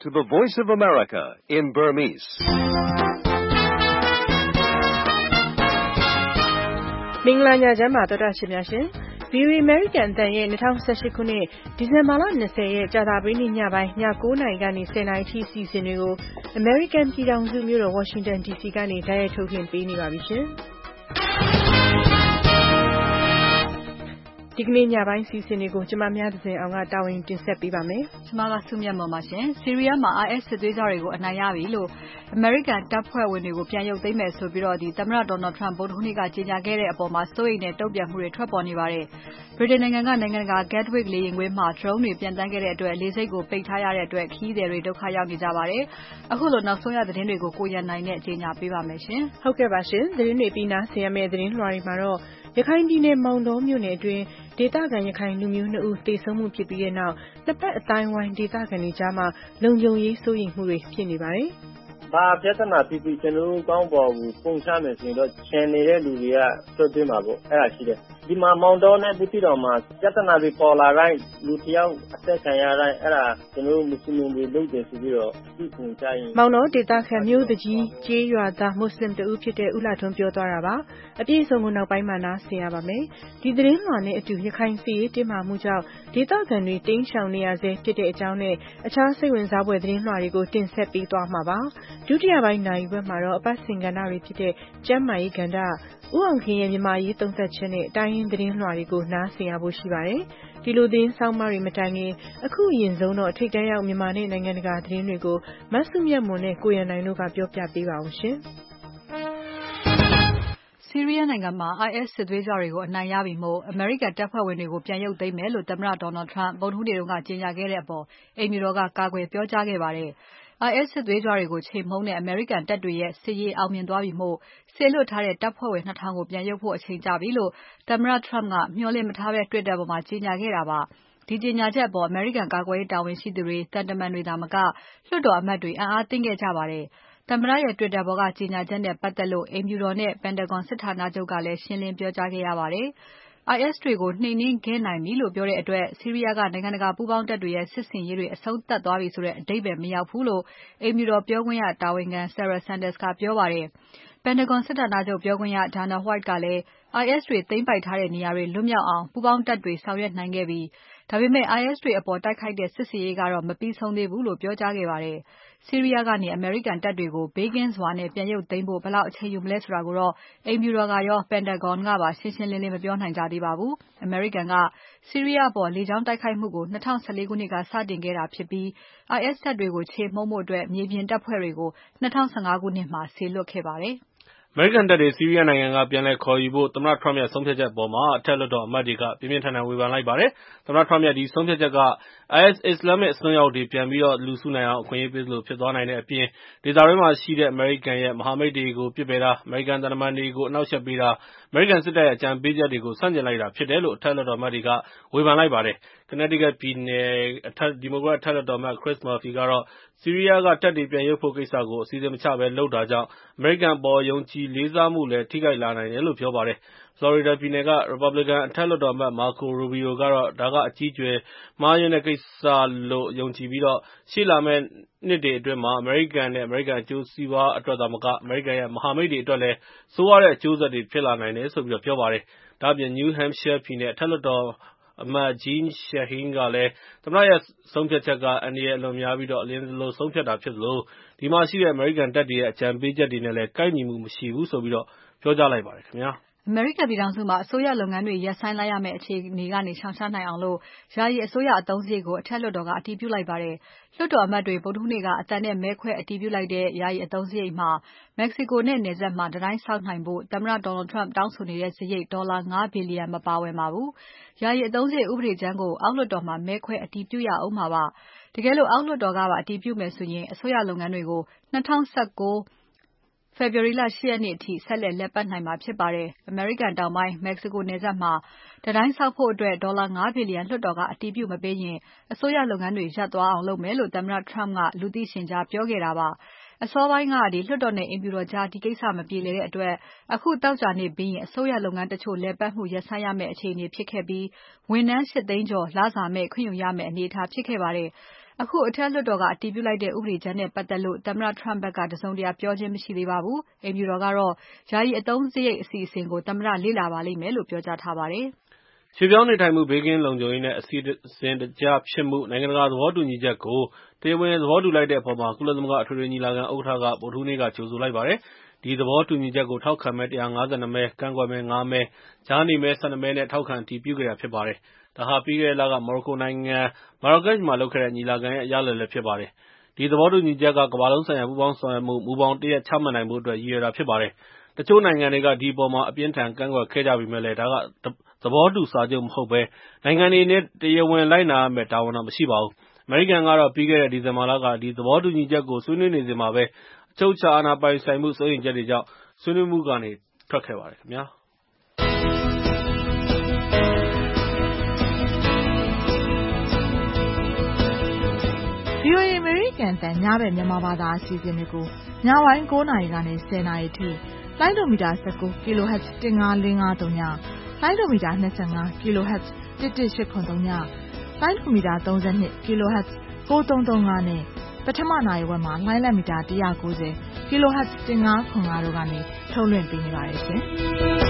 to the Voice of America in Burmese. ။မင်္ဂလာညချမ်းပါတော်တာရှင်များရှင်။ VOA American အသံရဲ့2018ခုနှစ်ဒီဇင်ဘာလ20ရက်ကြာသပတေးနေ့ညပိုင်းည9:00နာရီကနေ10:00နာရီထိစီစဉ်တွေကို American ပြည်ထောင်စုမြို့တော် Washington DC ကနေတိုက်ရိုက်ထုတ်လွှင့်ပေးနေပါပြီရှင်။ဒီကနေ့ညပိုင်းစီစဉ်တွေကိုကျမများသဇင်အောင်ကတာဝန်တင်ဆက်ပေးပါမယ်။ကျမကစုမြတ်မော်ပါရှင်။ ဆီးရီးယားမှာ IS စစ်သွေးကြွတွေကိုအနိုင်ရပြီလို့ American တပ်ဖွဲ့ဝင်တွေကိုပြန်ရုပ်သိမ်းမယ်ဆိုပြီးသမ္မတ Donald Trump ဗုဒ္ဓဟူးနေ့ကကြေညာခဲ့တဲ့အပေါ်မှာစိုးရိမ်တဲ့တုံ့ပြန်မှုတွေထွက်ပေါ်နေပါတယ်။ ဗြိတိန်နိုင်ငံကနိုင်ငံတကာ Gatwick လေယာဉ်ကွင်းမှာ drone တွေပျံသန်းခဲ့တဲ့အတွက်လေဆိပ်ကိုပိတ်ထားရတဲ့အတွက်ခရီးသည်တွေဒုက္ခရောက်နေကြပါတယ်။အခုလိုနောက်ဆုံးရသတင်းတွေကိုကိုရန်နိုင်နဲ့ကြေညာပေးပါမယ်ရှင်။ဟုတ်ကဲ့ပါရှင်။သတင်းတွေပြီးနားဆင်ရမယ့်သတင်းလွှာတွေမှာတော့ရခိုင်ပြည်နယ်မောင်တောမြို့နယ်အတွင်းဒေသခံရခိုင်လူမျိုး2ဦးသေဆုံးမှုဖြစ်ပြီးတဲ့နောက်နှစ်ပတ်အတိုင်းဝိုင်းဒေသခံတွေကြားမှာလုံခြုံရေးစိုးရိမ်မှုတွေဖြစ်နေပါတယ်။ဘာပြဿနာဖြစ်ပြီးကျွန်တော်တို့ကောင်းပေါ်ကိုပုံချမယ်ဆိုရင်တော့ချန်နေတဲ့လူတွေကဆွတ်သွင်းမှာပေါ့အဲ့ဒါရှိတယ်။ဒီမှာမောင်တောနဲ့ပြည်တော်မှာပြဿနာတွေပေါ်လာတိုင်းလူတယောက်အသက်ခံရတိုင်းအဲ့ဒါကျွန်တော်တို့မွတ်စလင်တွေလုပ်တယ်ဆိုပြီးတော့သိပုံကြရင်မောင်တောဒေသခံမျိုးတကြီးကျေးရွာသားမွတ်စလင်တဦးဖြစ်တဲ့ဦးလှထွန်းပြောသွားတာပါ။အပြည့်အစုံကိုနောက်ပိုင်းမှာနားဆင်ရပါမယ်။ဒီသတင်းလွှာနဲ့အတူရခိုင်စစ်ရေးတင်းမာမှုကြောင့်ဒေသခံတွေတိမ်းရှောင်နေရဆဲဖြစ်တဲ့အကြောင်းနဲ့အခြားစိတ်ဝင်စားဖွယ်သတင်းလွှာတွေကိုတင်ဆက်ပေးသွားမှာပါ။ဒုတိယပိုင်းနိုင်ဘက်မှာတော့အပတ်စဉ်ကဏ္ဍတွေဖြစ်တဲ့ကျန်းမာရေးကဏ္ဍဦးအောင်ခင်ရဲ့မြန်မာရေးသုံးသပ်ချက်နဲ့တိုင်းရင်းသတင်းလွှာတွေကိုနားဆင်ရဖို့ရှိပါတယ်။ဒီလိုသတင်းဆောင်မတွေမတိုင်ခင်အခုအရင်ဆုံးတော့ထိပ်တန်းရောက်မြန်မာနဲ့နိုင်ငံတကာသတင်းတွေကိုမဆုမြတ်မွန်နဲ့ကိုရန်နိုင်တို့ကပြောပြပေးပါအောင်ရှင်။ဆီးရီးယားနိုင်ငံမှာ IS စစ်သွေးကြွတွေကိုအနိုင်ရပြီမို့ American တပ်ဖွဲ့ဝင်တွေကိုပြန်ရုပ်သိမ်းမယ်လို့သမ္မတ Donald Trump ဗုဒ္ဓဟူးနေ့ကကြေညာခဲ့တဲ့အပေါ်အိမ်ဖြူတော်ကကာကွယ်ပြောကြားခဲ့ပါတယ်။ IS စစ်သွေးကြွတွေကိုချေမှုန်းတဲ့ American တပ်တွေရဲ့စစ်ရေးအောင်မြင်သွားပြီမို့စေလွှတ်ထားတဲ့တပ်ဖွဲ့ဝင် 2000 ကိုပြန်ရုပ်ဖို့အချိန်ကျပြီလို့သမ္မတ Trump ကမျှော်လင့်မထားဘဲ Twitter ပေါ်မှာကြေညာခဲ့တာပါ။ဒီကြေညာချက်အပေါ် American ကာကွယ်ရေးတာဝန်ရှိသူတွေသံတမန်တွေသာမကလွှတ်တော်အမတ်တွေအံ့အားသင့်ခဲ့ကြပါတယ်။သမ္မတရဲ့ Twitter ပေါ်ကကြေညာချက်နဲ့ပတ်သက်လို့အိမ်ဖြူတော်နဲ့ Pentagon စစ်ဌာနချုပ်ကလည်းရှင်းလင်းပြောကြားခဲ့ရပါတယ်။ IS တွေကိုနှိမ်နင်းခဲ့နိုင်ပြီလို့ပြောတဲ့အတွက်ဆီးရီးယားကနိုင်ငံတကာပူးပေါင်းတပ်တွေရဲ့စစ်ဆင်ရေးတွေအဆုံးသတ်သွားပြီဆိုတဲ့အဓိပ္ပါယ်မရောက်ဘူးလို့အိမ်ဖြူတော်ပြောခွင့်ရတာဝန်ခံ Sarah Sanders ကပြောပါတယ်။ Pentagon စစ်ဌာနချုပ်ပြောခွင့်ရ Dana White ကလည်း IS တွေသိမ်းပိုက်ထားတဲ့နေရာတွေလွတ်မြောက်အောင်ပူးပေါင်းတပ်တွေဆောင်ရွက်နိုင်ခဲ့ပြီ။ဒါပေမဲ့ IS တွေအပေါ်တိုက်ခိုက်တဲ့စစ်ဆင်ရေးကတော့မပြီးဆုံးသေးဘူးလို့ပြောကြားခဲ့ပါတယ်။ဆီးရီးယားကနေ American တပ်တွေကိုဘေးကင်းစွာနဲ့ပြန်ရုပ်သိမ်းဖို့ဘယ်လောက်အချိန်ယူမလဲဆိုတာကိုတော့အိမ်ဖြူတော်ကရော Pentagon ကပါရှင်းရှင်းလင်းလင်းမပြောနိုင်ကြသေးပါဘူး။ American ကဆီးရီးယားအပေါ်လေကြောင်းတိုက်ခိုက်မှုကို2014ခုနှစ်ကစတင်ခဲ့တာဖြစ်ပြီး IS တပ်တွေကိုချေမှုန်းဖို့မြေပြင်တပ်ဖွဲ့တွေကို2015ခုနှစ်မှာစေလွှတ်ခဲ့ပါတယ်။အမေရိကန်တပ်တွေဆီးရီးယားနိုင်ငံကပြန်လည်ခေါ်ယူဖို့သမ္မတ Trump ရဲ့ဆုံးဖြတ်ချက်အပေါ်အထက်လွှတ်တော်အမတ်တွေကပြင်းပြင်းထန်ထန်ဝေဖန်လိုက်ပါတယ်။သမ္မတ Trump ရဲ့ဒီဆုံးဖြတ်ချက်က IS အစ္စလာမစ်အစွန်းရောက်တွေပြန်ပြီးလူစုနိုင်အောင်အခွင့်အရေးပေးသလိုဖြစ်သွားနိုင်တဲ့အပြင်ဒေသတွင်းမှာရှိတဲ့အမေရိကန်ရဲ့မဟာမိတ်တွေကိုပစ်ပယ်တာ၊အမေရိကန်သံတမန်တွေကိုအနှောက်အယှက်ပေးတာ၊အမေရိကန်စစ်တပ်ရဲ့အကြံပေးချက်တွေကိုဆန့်ကျင်လိုက်တာဖြစ်တယ်လို့အထက်လွှတ်တော်အမတ်တွေကဝေဖန်လိုက်ပါတယ်။ Connecticut ပြည်နယ်ဒီမိုကရက်အထက်လွှတ်တော်အမတ် Chris Murphy ကတော့ဆီးရီးယားကတပ်တွေပြန်ရုပ်ဖို့ကိစ္စကိုအစီအစဉ်မချဘဲလုပ်တာကြောင့်အမေရိကန်အပေါ်ယုံကြည်လေးစားမှုလည်းထိခိုက်လာနိုင်တယ်လို့ပြောပါတယ်။ Florida ပြည်နယ်က Republican အထက်လွှတ်တော်အမတ် Marco Rubio ကတော့ဒါကအကြီးအကျယ်မှားယွင်းတဲ့ကိစ္စလို့ယုံကြည်ပြီးရှေ့လာမယ့်နှစ်တွေအတွင်းအမေရိကန်နဲ့အမေရိကန်အကျိုးစီးပွားအတွက်သာမကအမေရိကန်ရဲ့မဟာမိတ်တွေအတွက်လည်းဆိုးရွားတဲ့အကျိုးဆက်တွေဖြစ်လာနိုင်တယ်လို့ပြောပါတယ်။ ဒါ့အပြင် New Hampshire ပြည်နယ်အထက်လွှတ်တော်အမတ် Jeanne Shaheen ကလည်းသမ္မတရဲ့ဆုံးဖြတ်ချက်ကအန္တရာယ်အလွန်များပြီးအလျင်စလိုဆုံးဖြတ်တာဖြစ်သလိုဒီမှာရှိတဲ့အမေရိကန်တပ်တွေရဲ့အကြံပေးချက်တွေနဲ့လည်းကိုက်ညီမှုမရှိဘူးလို့ပြောကြားလိုက်ပါတယ်ခင်ဗျာ။အမေရိကန်ပြည်ထောင်စုမှာအစိုးရလုပ်ငန်းတွေရပ်ဆိုင်းလိုက်ရမယ့်အခြေအနေကနေရှောင်ရှားနိုင်အောင်ယာယီအစိုးရအသုံးစရိတ်ကိုအထက်လွှတ်တော်ကအတည်ပြုလိုက်ပါတယ်။လွှတ်တော်အမတ်တွေဗုဒ္ဓဟူးနေ့ကအသံနဲ့မဲခွဲအတည်ပြုလိုက်တဲ့ယာယီအသုံးစရိတ်မှာ Mexico နဲ့နယ်စပ်မှာတံတိုင်းဆောက်နိုင်ဖို့သမ္မတ Donald Trump တောင်းဆိုနေတဲ့စရိတ်ဒေါ်လာ5 ဘီလီယံမပါဝင်ပါဘူး။ယာယီအသုံးစရိတ်ဥပဒေကြမ်းကိုအောက်လွှတ်တော်မှာမဲခွဲအတည်ပြုရဦးမှာပါ။တကယ်လို့အောက်လွှတ်တော်ကပါအတည်ပြုမယ်ဆိုရင်အစိုးရလုပ်ငန်းတွေကို2019ဖေဖော်ဝါရီလ 8 ရက်နေ့အထိဆက်လက်လည်ပတ်နိုင်မှာဖြစ်ပါတယ်။ အမေရိကန်တောင်ပိုင်း Mexico နယ်စပ်မှာတံတိုင်းဆောက်ဖို့ဒေါ်လာ5 ဘီလီယံလွှတ်တော်ကအတည်ပြုမပေးရင်အစိုးရလုပ်ငန်းတွေရပ်သွားအောင်လုပ်မယ်လို့သမ္မတ Trump ကလူသိရှင်ကြားပြောခဲ့တာပါ။အစောပိုင်းကလွှတ်တော်နဲ့အိမ်ဖြူတော်ကြားဒီကိစ္စမပြေလည်တဲ့အတွက်အခုသောကြာနေ့ပြီးရင်အစိုးရလုပ်ငန်းတချို့လည်ပတ်မှုရပ်ဆိုင်းရမယ့်အခြေအနေဖြစ်ခဲ့ပြီးဝန်ထမ်း 8 သိန်းကျော်လစာမဲ့ခွင့်ယူရမယ့်အနေအထားဖြစ်ခဲ့ပါတယ်။အခုအထက်လွှတ်တော်ကအတည်ပြုလိုက်တဲ့ဥပဒေကြမ်းနဲ့ပတ်သက်လို့သမ္မတ Trump ဘက်ကတစုံတရာပြောခြင်းမရှိသေးပါဘူး။အိမ်ဖြူတော်ကတော့ယာယီအသုံးစရိတ်အစီအစဉ်ကိုသမ္မတလေ့လာပါလိမ့်မယ်လို့ပြောကြားထားပါတယ်။ရွှေ့ပြောင်းနေထိုင်မှုဘေးကင်းလုံခြုံရေးနဲ့အစီအစဉ်တကျဖြစ်မှုနိုင်ငံတကာသဘောတူညီချက်ကိုတရားဝင်သဘောတူလိုက်တဲ့အပေါ်မှာကုလသမဂ္ဂအထွေထွေညီလာခံဥက္ကဋ္ဌကဗုဒ္ဓဟူးနေ့ကကြိုဆိုလိုက်ပါတယ်။ ဒီသဘောတူညီချက်ကိုထောက်ခံမဲ152မဲ၊ကန့်ကွက်မဲ5မဲ၊ကြားနေမဲ12မဲနဲ့ထောက်ခံအတည်ပြုခဲ့တာဖြစ်ပါတယ်။ ဒါဟာပြီးခဲ့တဲ့လကမော်ရိုကိုနိုင်ငံမာရာကက်ရှ်မှာလုပ်ခဲ့တဲ့ညီလာခံရဲ့ရလဒ်လည်းဖြစ်ပါတယ်။ ဒီသဘောတူညီချက်ကကမ္ဘာလုံးဆိုင်ရာပူးပေါင်းဆောင်ရွက်မှုမူဘောင်တရပ်ချမှတ်နိုင်ဖို့အတွက်ရည်ရွယ်တာဖြစ်ပါတယ်။ တချို့နိုင်ငံတွေကဒီအပေါ်အပြင်းအထန်ကန့်ကွက်ခဲ့ကြပေမဲ့ဒါကသဘောတူစာချုပ်မဟုတ်ဘဲနိုင်ငံတွေအနေနဲ့တရားဝင်လိုက်နာရမယ့်တာဝန်တော့မရှိပါဘူး။ အမေရိကန်ကတော့ပြီးခဲ့တဲ့ဒီဇင်ဘာလကဒီသဘောတူညီချက်ကိုဆွေးနွေးနေစဉ်မှာပဲအချုပ်အခြာအာဏာပိုင်ဆိုင်မှုစိုးရိမ်ချက်တွေကြောင့်ဆွေးနွေးမှုကနေထွက်ခဲ့ပါတယ်ခင်ဗျာ။ VOA အမေရိကန်အသံညဘက်မြန်မာဘာသာအစီအစဉ်တွေကိုညပိုင်း9 နာရီကနေ 10 နာရီထိလိုင်းဒိုမီတာ19 kHz 15530ညလိုင်းဒိုမီတာ25 kHz 11883ညလိုင်းဒိုမီတာ32 kHz 9335နဲ့ပထမနာရီဝက်မှာလိုင်းလက်မီတာ190 kHz 1505တို့ကနေထုတ်လွှင့်ပေးနေပါတယ်ရှင်။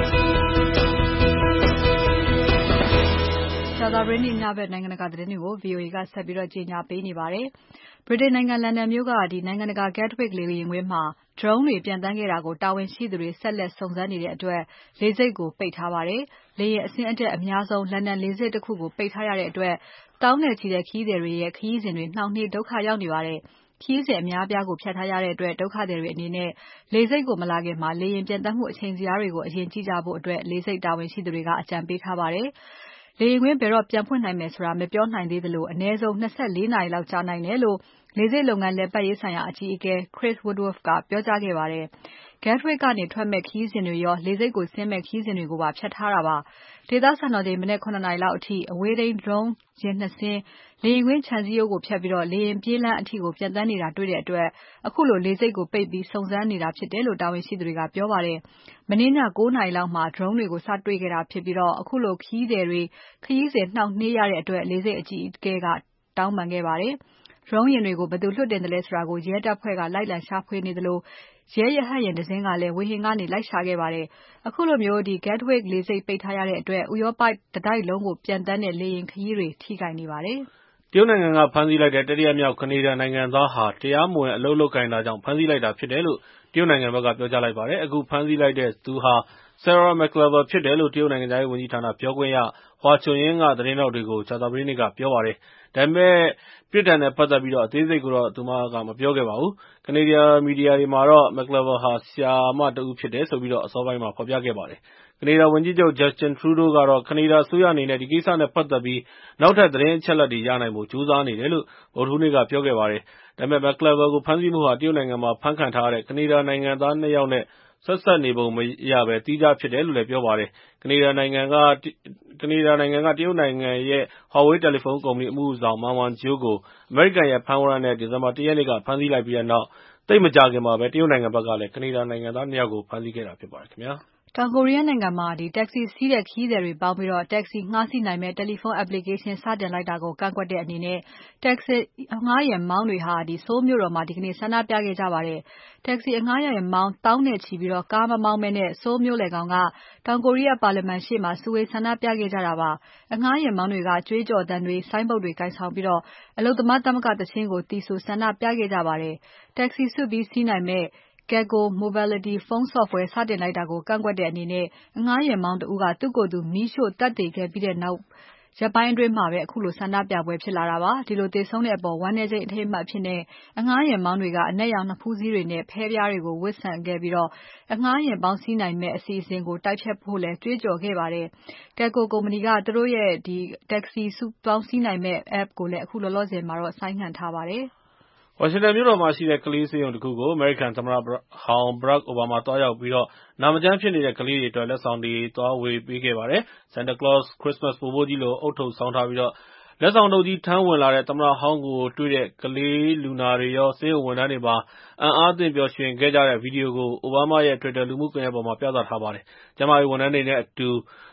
ကြာသပတေးနေ့ညဘက်နိုင်ငံတကာသတင်းတွေကို VOA ကဆက်ပြီးကြေညာပေးနေပါတယ်။ ဗြိတိန်နိုင်ငံလန်ဒန်မြို့ကနိုင်ငံတကာ Gatwick လေယာဉ်ကွင်းမှာ Drone တွေပျံသန်းခဲ့တာကိုတာဝန်ရှိသူတွေဆက်လက်စုံစမ်းနေတဲ့အတွက်လေဆိပ်ကိုပိတ်ထားပါတယ်။ လေယာဉ်အဆင်းအတက်အများဆုံးလန်ဒန်လေဆိပ်တခုကိုပိတ်ထားရတဲ့အတွက်သောင်းနဲ့ချီတဲ့ခရီးသည်တွေရဲ့ခရီးစဉ်တွေနှောင့်နှေးဒုက္ခရောက်နေပါတယ်။ ခရီးစဉ်အများအပြားကိုဖျက်ထားရတဲ့အတွက်ဒုက္ခသည်တွေအနေနဲ့လေဆိပ်ကိုမလာခင်လေယာဉ်ပျံသန်းမှုအချိန်ဇယားတွေကိုအရင်ကြည့်ကြဖို့လေဆိပ်တာဝန်ရှိသူတွေကအကြံပေးထားပါတယ်။ လေယာဉ်ကွင်းဘယ်တော့ပြန်ဖွင့်နိုင်မယ်ဆိုတာမပြောနိုင်သေးသလိုအနည်းဆုံး24နာရီလောက်ကြာနိုင်တယ်လို့လေဆိပ်လုပ်ငန်းလည်ပတ်ရေးဆိုင်ရာအကြီးအကဲ Chris Woodward ကပြောကြားခဲ့ပါတယ်။ Gatwick ကနေထွက်မယ့်ခရီးစဉ်တွေရောလေဆိပ်ကိုဆင်းမယ့်ခရီးစဉ်တွေကိုပါဖျက်ထားတာပါ။ ဒေသစံတော်ချိန်မနက် 7 နာရီလောက်အထိအဝေးထိန်း Drone ယာဉ် 2 စင်းလေယာဉ်ကွင်းခြံစည်းရိုးကိုဖြတ်ပြီးလေယာဉ်ပြေးလမ်းအထိကိုပျံသန်းနေတာတွေ့တဲ့အတွက်ခုလိုလေဆိပ်ကိုပိတ်ပြီးစုံစမ်းနေတာဖြစ်တယ်လို့တာဝန်ရှိသူတွေကပြောပါတယ်။ မနေ့ည 9 နာရီလောက်မှာ Drone တွေကိုစတွေ့ခဲ့တာဖြစ်ပြီးခုလိုခရီးသည်တွေခရီးစဉ်နှောင့်နှေးရတဲ့အတွက်လေဆိပ်အကြီးအကဲကတောင်းပန်ခဲ့ပါတယ်။ Drone ယာဉ်တွေကိုဘယ်သူလွှတ်တင်သလဲဆိုတာကိုရဲတပ်ဖွဲ့ကလိုက်လံရှာဖွေနေသလိုရဲရဟတ်ယာဉ်တစင်းကလည်းဝေဟင်ကနေလိုက်ရှာခဲ့ပါတယ်။ ခုလို Gatwick လေဆိပ်ပိတ်ထားရတဲ့အတွက်ဥရောပတတိုက်လုံးကိုပျံသန်းတဲ့လေယာဉ်ခရီးတွေထိခိုက်နေပါတယ်။တရုတ်နိုင်ငံကဖမ်းဆီးလိုက်တဲ့တတိယမြောက်ကနေဒါနိုင်ငံသားဟာတရားမဝင်အလုပ်လုပ်ကိုင်တာကြောင့်ဖမ်းဆီးလိုက်တာဖြစ်တယ်လို့တရုတ်နိုင်ငံဘက်ကပြောကြားလိုက်ပါတယ်။ အခုဖမ်းဆီးလိုက်တဲ့သူဟာ Sarah McLever ဖြစ်တယ်လို့တရုတ်နိုင်ငံခြားရေးဝန်ကြီးဌာနပြောခွင့်ရ Hua Chunying ကသတင်းထောက်တွေကိုကြာသပတေးနေ့ကပြောပါတယ်။ ဒါပေမဲ့ပြစ်ဒဏ်နဲ့ပတ်သက်ပြီးအသေးစိတ်ကိုတော့သူမကမပြောခဲ့ပါဘူး။ ကနေဒါမီဒီယာတွေမှာတော့ McLever ဟာဆရာမတဦးဖြစ်တယ်လို့အစောပိုင်းမှာဖော်ပြခဲ့ပါတယ်။ ကနေဒါဝန်ကြီးချုပ် Justin Trudeau ကတော့ကနေဒါအစိုးရအနေနဲ့ဒီကိစ္စနဲ့ပတ်သက်ပြီးနောက်ထပ်သတင်းအချက်အလက်တွေရနိုင်ဖို့ကြိုးစားနေတယ်လို့ဗုဒ္ဓဟူးနေ့ကပြောခဲ့ပါတယ်။ ဒါပေမဲ့ McLever ကိုဖမ်းဆီးမှုဟာတရုတ်နိုင်ငံမှာဖမ်းခံထားရတဲ့ကနေဒါနိုင်ငံသား 2 ယောက်နဲ့ဆက်စပ်နေပုံမရဘဲသီးခြားဖြစ်တယ်လို့လည်းပြောပါတယ်။ ကနေဒါနိုင်ငံကတရုတ်နိုင်ငံရဲ့ Huawei တယ်လီဖုန်းကုမ္ပဏီအမှုဆောင် Meng Wanzhou ကိုအမေရိကန်ရဲ့ဖမ်းဝရမ်းနဲ့ဒီဇင်ဘာ 1 ရက်နေ့ကဖမ်းဆီးလိုက်ပြီးနောက်သိပ်မကြာခင်မှာပဲတရုတ်နိုင်ငံဘက်ကလည်းကနေဒါနိုင်ငံသား 2 ယောက်ကိုဖမ်းဆီးခဲ့တာဖြစ်ပါတယ်ခင်ဗျာ။တောင်ကိုရီးယားနိုင်ငံမှာTaxi စီးတဲ့ခရီးသည်တွေပေါင်းပြီးTaxi ငှားစီးနိုင်မယ့်တယ်လီဖုန်း application စတင်လိုက်တာကိုကန့်ကွက်တဲ့အနေနဲ့ Taxi အငှားယာဉ်မောင်းတွေဟာဆိုးလ်မြို့တော်မှာဒီကနေ့ဆန္ဒပြခဲ့ကြပါတယ်။ Taxi အငှားယာဉ်မောင်းသောင်းနဲ့ချီပြီးကားမမောင်းဘဲဆိုးလ်မြို့လယ်ခေါင်ကတောင်ကိုရီးယားပါလီမာန်ရှေ့မှာစုဝေးဆန္ဒပြခဲ့ကြတာပါ။ အငှားယာဉ်မောင်းတွေကကြွေးကြော်သံတွေဆိုင်းပုဒ်တွေကိုင်ဆောင်ပြီးအလုပ်သမားသမဂ္ဂသီချင်းကိုသီဆိုဆန္ဒပြခဲ့ကြပါတယ်။ Taxi စုပြီးစီးနိုင်မယ့် Kakao Mobility ဖုန်း Software စတင်လိုက်တာကိုကန့်ကွက်တဲ့အနေနဲ့အငှားယာဉ်မောင်းတဦးကသူ့ကိုယ်သူမီးရှို့သတ်သေခဲ့ပြီးနောက်ရက်ပိုင်းအတွင်းမှာပဲခုလိုဆန္ဒပြပွဲဖြစ်လာတာပါ။ ဒီလိုသေဆုံးတဲ့အပေါ်ဝမ်းနည်းချိန်အထိမ်းအမှတ်အဖြစ်အငှားယာဉ်မောင်းတွေက အနက်ရောင် နဖူးစည်းတွေနဲ့ဖဲပြားတွေကိုဝတ်ဆင်ခဲ့ပြီးအငှားယာဉ်မောင်းစီးနိုင်မယ့်အစီအစဉ်ကိုတိုက်ဖျက်ဖို့လည်းကြွေးကြော်ခဲ့ပါတယ်။ Kakao ကုမ္ပဏီကသူတို့ရဲ့ Taxi စုပေါင်းစီးနိုင်မယ့် app ကိုလည်းအခုလောလောဆယ်မှာဆိုင်းငံ့ထားပါတယ်။ဝါရှင်တန်မြို့တော်မှာရှိတဲ့ကလေးဆေးရုံတခုကိုအမေရိကန်သမ္မတဟောင်း Barack Obama သွားရောက်ပြီးနာမကျန်းဖြစ်နေတဲ့ကလေးတွေအတွက်လက်ဆောင်တွေသွားဝေပေးခဲ့ပါတယ်။ Santa Claus ခရစ္စမတ်ပိုးဖိုးကြီးလိုဦးထုပ်ဆောင်းထားပြီးလက်ဆောင်တုပ်ကြီးထမ်းဝင်လာတဲ့သမ္မတဟောင်းကိုတွေ့တဲ့ကလေးလူနာတွေရောဆေးရုံဝန်ထမ်းတွေပါအံ့အားသင့်ပျော်ရွှင်ခဲ့ကြတဲ့ဗီဒီယိုကိုအိုဘားမားရဲ့ Twitter လူမှုကွန်ရက်ပေါ်မှာပြသထားပါတယ်။ ကျန်းမာရေးဝန်ထမ်းတွေနဲ့အတူ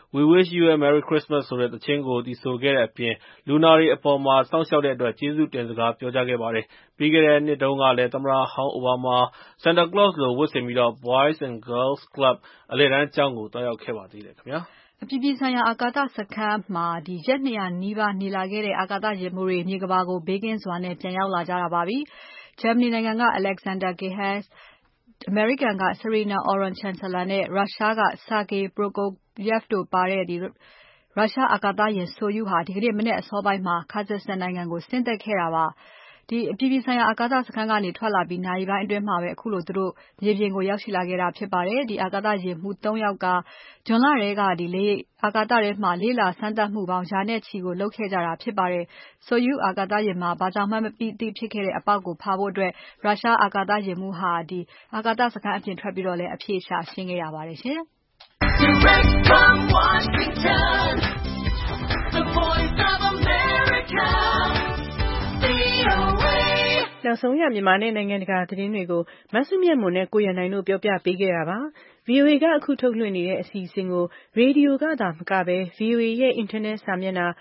We Wish You a Merry Christmas ဆိုတဲ့သချင်းကိုသီဆိုခဲ့တဲ့အပြင်လူနာတွေအပေါ်မှာစောင့်ရှောက်တဲ့အတွက်ကျေးဇူးတင်စကားပြောကြားခဲ့ပါတယ်။ပြီးခဲ့တဲ့နှစ်တုန်းကလည်းသမ္မတဟောင်းအိုဘားမား Santa Claus လိုဝတ်ဆင်ပြီး Boys and Girls Club အလယ်တန်းကျောင်းကိုသွားရောက်ခဲ့ပါသေးတယ်ခင်ဗျာ။အပြည်ပြည်ဆိုင်ရာအာကာသစခန်းမှာရက် 200 နီးပါးနေလာခဲ့တဲ့အာကာသယာဉ်မှူးတွေမြေကမ္ဘာကိုဘေးကင်းစွာနဲ့ပြန်ရောက်လာကြပါပြီ။ ဂျာမနီနိုင်ငံက Alexander Gerhardt, အမေရိကန်က Serena Auron-Chancellor နဲ့ရုရှားက Sergei Prokofiev တို့ပါတဲ့ရုရှားအာကာသယာဉ် Soyuz ဟာဒီကနေ့မနက်အစောပိုင်းမှာ Kazakhstan နိုင်ငံကိုဆင်းသက်ခဲ့တာပါ။ အပြည်ပြည်ဆိုင်ရာအာကာသစခန်းကနေထွက်လာပြီးနာရီပိုင်းအတွင်းမှာပဲအခုလိုသူတို့မြေပြင်ကိုရောက်ရှိလာခဲ့တာဖြစ်ပါတယ်။အာကာသယာဉ်မှူး 3 ယောက်ကဇွန်လထဲကအာကာသထဲမှာလေ့လာစမ်းသပ်မှုပေါင်းရာနဲ့ချီကိုလုပ်ခဲ့ကြတာဖြစ်ပါတယ်။ Soyuz အာကာသယာဉ်မှာဘာကြောင့်မှမသိဖြစ်ခဲ့တဲ့အပေါက်ကိုဖာဖို့ရုရှားအာကာသယာဉ်မှူးဟာအာကာသစခန်းအပြင်ထွက်ပြီးတော့လည်းအဖြေရှာရှင်းခဲ့ရပါတယ်ရှင်။ Direct from Washington, the voice of America, VOA. နောက်ဆုံးရမြန်မာနဲ့နိုင်ငံတကာသတင်းတွေကိုမဆုမြတ်မွန်နဲ့ကိုရန်နိုင်တို့ပြောပြပေးခဲ့တာပါ။ VOA ကအခုထုတ်လွှင့်နေတဲ့အစီအစဉ်ကိုရေဒီယိုကသာမကဘဲ VOA ရဲ့အင်တာနက်စာမျက်နှာ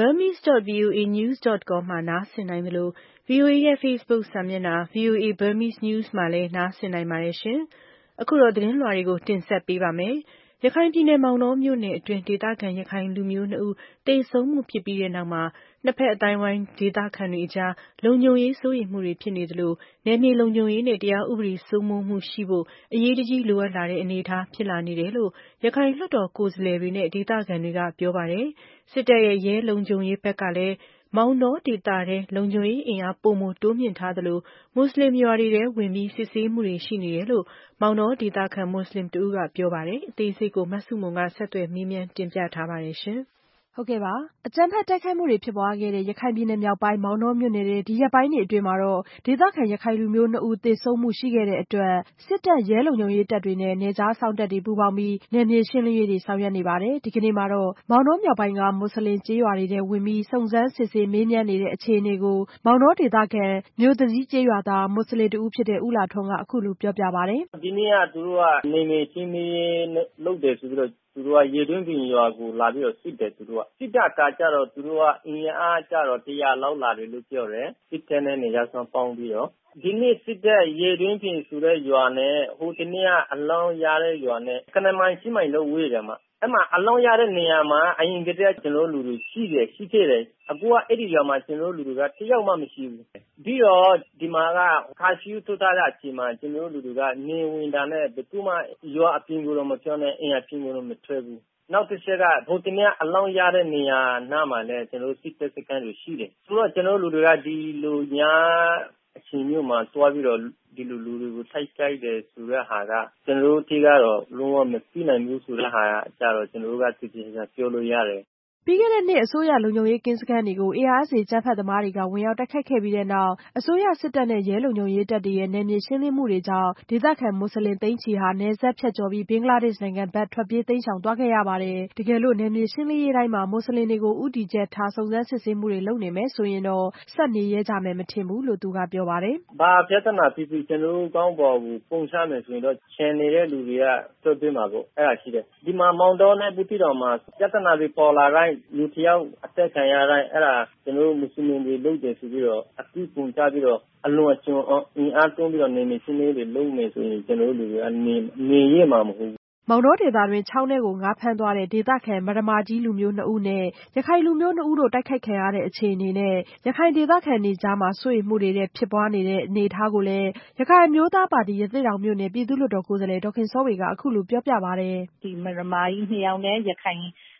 burmese.voanews.com မှာနားဆင်နိုင်သလို VOA ရဲ့ Facebook စာမျက်နှာ VOA Burmese News မှာလည်းနားဆင်နိုင်ပါတယ်ရှင်။အခုတော့သတင်းလွှာတွေကိုတင်ဆက်ပေးပါမယ်။ရခိုင်ပြည်နယ်မောင်တောမြို့နယ်အတွင်းဒေသခံရခိုင်လူမျိုး2ဦးသေဆုံးမှုဖြစ်ပြီးတဲ့နောက်မှာနှစ်ဖက်အတိုင်းဝိုင်းဒေသခံတွေအကြားလုံခြုံရေးစိုးရိမ်မှုတွေဖြစ်နေသလိုနယ်မြေလုံခြုံရေးနဲ့တရားဥပဒေစိုးမိုးမှုရှိဖို့အရေးတကြီးလိုအပ်လာတဲ့အနေအထားဖြစ်လာနေတယ်လို့ရခိုင်လွှတ်တော်ကိုယ်စားလှယ်တွေနဲ့ဒေသခံတွေကပြောပါတယ်။စစ်တပ်ရဲ့ရဲလုံခြုံရေးဘက်ကလည်းမောင်တောဒေသထဲလုံခြုံရေးအင်အားပိုမိုတိုးမြင့်ထားသလိုမွတ်စလင်ရွာတွေထဲဝင်ပြီးစစ်ဆေးမှုတွေရှိနေတယ်လို့မောင်တောဒေသခံမွတ်စလင်တဦးကပြောပါတယ်။အသေးစိတ်ကိုမဆုမွန်ကဆက်သွယ်မေးမြန်းတင်ပြထားပါတယ်ရှင်။ဟုတ်ကဲ့ပါအကြမ်းဖက်တိုက်ခိုက်မှုတွေဖြစ်ပွားခဲ့တဲ့ရခိုင်ပြည်နယ်မြောက်ပိုင်းမောင်တောမြို့နယ်တွေဒီရက်ပိုင်းတွေအတွင်းမှာတော့ဒေသခံရခိုင်လူမျိုး2ဦးသေဆုံးမှုရှိခဲ့တဲ့အတွက်စစ်တပ်ရဲလုံခြုံရေးတပ်တွေနဲ့နယ်ခြားစောင့်တပ်တွေပူးပေါင်းပြီးနယ်မြေရှင်းလင်းရေးတွေဆောင်ရွက်နေပါတယ်။ဒီကနေ့မှာတော့မောင်တောမြောက်ပိုင်းကမွတ်စလင်ကျေးရွာတွေထဲဝင်ပြီးစုံစမ်းစစ်ဆေးမေးမြန်းနေတဲ့အခြေအနေကိုမောင်တောဒေသခံမြို့သူကြီးကျေးရွာသားမွတ်စလင်တဦးဖြစ်တဲ့ဦးလှထွန်းကအခုလိုပြောပြပါတယ်။ဒီနေ့ကသူတို့ကနေနေချင်းမေးလုပ်တယ်ဆိုပြီးတော့သူတို့ကရေတွင်းပြင်ရွာကိုလာပြီးတော့စစ်တယ်သူတို့ကစစ်တပ်ကကြတော့သူတို့ကအင်အားကြတော့100လောက်လာတယ်လို့ပြောတယ်စစ်တပ်နဲ့နေရာဆောင်ပေါင်းပြီးတော့ဒီနေ့စစ်တပ်ရေတွင်းပြင်ဆိုတဲ့ရွာနဲ့ဟိုတနေ့ကအလောင်းရတဲ့ရွာနဲ့9မိုင်10မိုင်လောက်ဝေးတယ်မှာအဲ့မှာအလောင်းရတဲ့နေရာမှာအရင်ကတည်းကကျွန်တော်လူတွေရှိခဲ့တယ်အခုကအဲ့ဒီရွာမှာကျွန်တော်လူတွေကတယောက်မှမရှိဘူးပြီးတော့ဒီမှာကခါရှိထူထားတဲ့အချိန်မှာကျွန်တော်လူတွေကနေဝင်တာနဲ့ဘယ်သူမှရွာအပြင်ကိုတော့မပြောနဲ့အင်အပြင်ကိုတော့မထွက်ဘူးနောက်တစ်ချက်ကဘုံတင်အလောင်းရတဲ့နေရာနားမှာလည်းကျွန်တော်စစ်တပ်စခန်းတွေရှိတယ်ဆိုတော့ကျွန်တော်လူတွေကဒီလိုညာအချိန်မျိုးမှာတွားပြီးတော့ဒီလူတွေကိုထိုက်ကြိုက်တယ်ဆိုတဲ့ဟာကကျွန်တော်တို့တိကတော့လုံးဝမသိနိုင်ဘူးဆိုတဲ့ဟာအကြတော့ကျွန်တော်တို့ကသိချင်တာပြောလို့ရတယ်ပြီးခဲ့တဲ့နှစ်အစိုးရလုံခြုံရေးကင်းစခန်းတွေကို ARSA ကြမ်းဖက်သမားတွေကဝင်ရောက်တိုက်ခိုက်ခဲ့ပြီးတဲ့နောက်အစိုးရစစ်တပ်နဲ့ရဲလုံခြုံရေးတပ်တွေရဲ့နယ်မြေရှင်းလင်းမှုတွေကြောင့်ဒေသခံမွတ်စလင်သိန်းချီဟာနယ်စပ်ဖြတ်ကျော်ပြီးဘင်္ဂလားဒေ့ရှ်နိုင်ငံဘက်ထွက်ပြေးတိမ်းရှောင်သွားခဲ့ရပါတယ်။တကယ်လို့နယ်မြေရှင်းလင်းရေးတိုင်းမှာမွတ်စလင်တွေကိုဦးတည်ချက်ထားစုံစမ်းစစ်ဆေးမှုတွေလုပ်နေမယ်ဆိုရင်တော့ဆက်နေရဲကြမယ်မထင်ဘူးလို့သူကပြောပါတယ်။ဘာပြဿနာဖြစ်ဖြစ်ကျွန်တော်တို့ကောင်းပေါ်ကိုပုံချမယ်ဆိုရင်တော့ချန်နေတဲ့လူတွေကတွတ်သွင်းမှာပေါ့အဲ့ဒါရှိတယ်။ဒီမှာမောင်တောနဲ့ဘူးတီတော်မှာပြဿနာတွေပေါ်လာတိုင်းလူတယောက်အသက်ခံရတိုင်းအဲ့ဒါကျွန်တော်တို့မွတ်စလင်တွေလုပ်တယ်ဆိုပြီးတော့အပြစ်ပုံချပြီးတော့အလွန်အကျွံအင်အားသုံးပြီးတော့နေနေချင်းလေးတွေလုပ်နေဆိုရင်ကျွန်တော်တို့လူတွေအနေရမှာမဟုတ်ဘူးမောင်တောဒေသတွင်ချောင်းထဲကိုငါးဖမ်းသွားတဲ့ဒေသခံမရမာကြီးလူမျိုး2ဦးနဲ့ရခိုင်လူမျိုး2ဦးတို့တိုက်ခိုက်ခံရတဲ့အခြေအနေနဲ့ရခိုင်ဒေသခံတွေကြားမှာစိုးရိမ်မှုတွေဖြစ်ပွားနေတဲ့အနေအထားကိုလည်းရခိုင်အမျိုးသားပါတီရသေ့တောင်မြို့နယ်ပြည်သူ့လွှတ်တော်ကိုယ်စားလှယ်ဒေါ်ခင်စောဝေကအခုလိုပြောပြပါတယ်။ဒီမရမာကြီး2ယောက်နဲ့ရခိုင်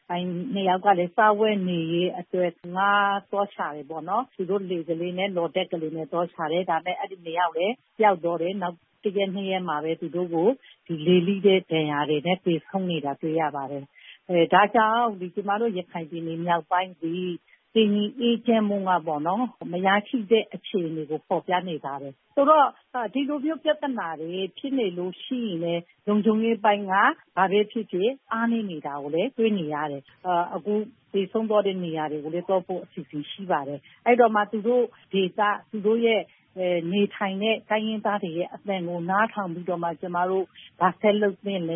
2ယောက်ကလည်းစားဝဲနေရေးအတွက်ငါတော့ချတယ်ပေါ့နော်သူတို့လေကလေးနဲ့လော်တက်ကလေးနဲ့တော့ချတယ်ဒါပေမဲ့အဲ့ဒီ2ယောက်လည်းပျောက်တော့တယ်နောက်တကယ်2ရက်မှာပဲသူတို့ကိုဒီလေလိတဲ့ဒဏ်ရာတွေနဲ့ပြေဆုံးနေတာတွေ့ရပါတယ်ဒါကြောင့်ဒီကျမတို့ရခိုင်ပြည်နယ်မြောက်ပိုင်းဒီတင်ကြီးအေဂျင့်မုံကပေါ့နော်မရရှိတဲ့အခြေအနေကိုပေါ်ပြနေတာပဲဆိုတော့ဒီလိုမျိုးပြဿနာတွေဖြစ်နေလို့ရှိရင်လည်းလုံခြုံရေးပိုင်းကဘာပဲဖြစ်ဖြစ်အားနေနေတာကိုလည်းတွေ့နေရတယ်အခုဒီဆုံးတော့တဲ့နေရာတွေကိုလည်းတော့ဖို့အစီအစဉ်ရှိပါတယ်အဲ့တော့မှသူတို့ဒေတာသူတို့ရဲ့နေထိုင်တဲ့တိုင်းရင်းသားတွေရဲ့အသံကိုနားထောင်ပြီးတော့မှကျမတို့ဗာဆက်လုပ်နေလဲ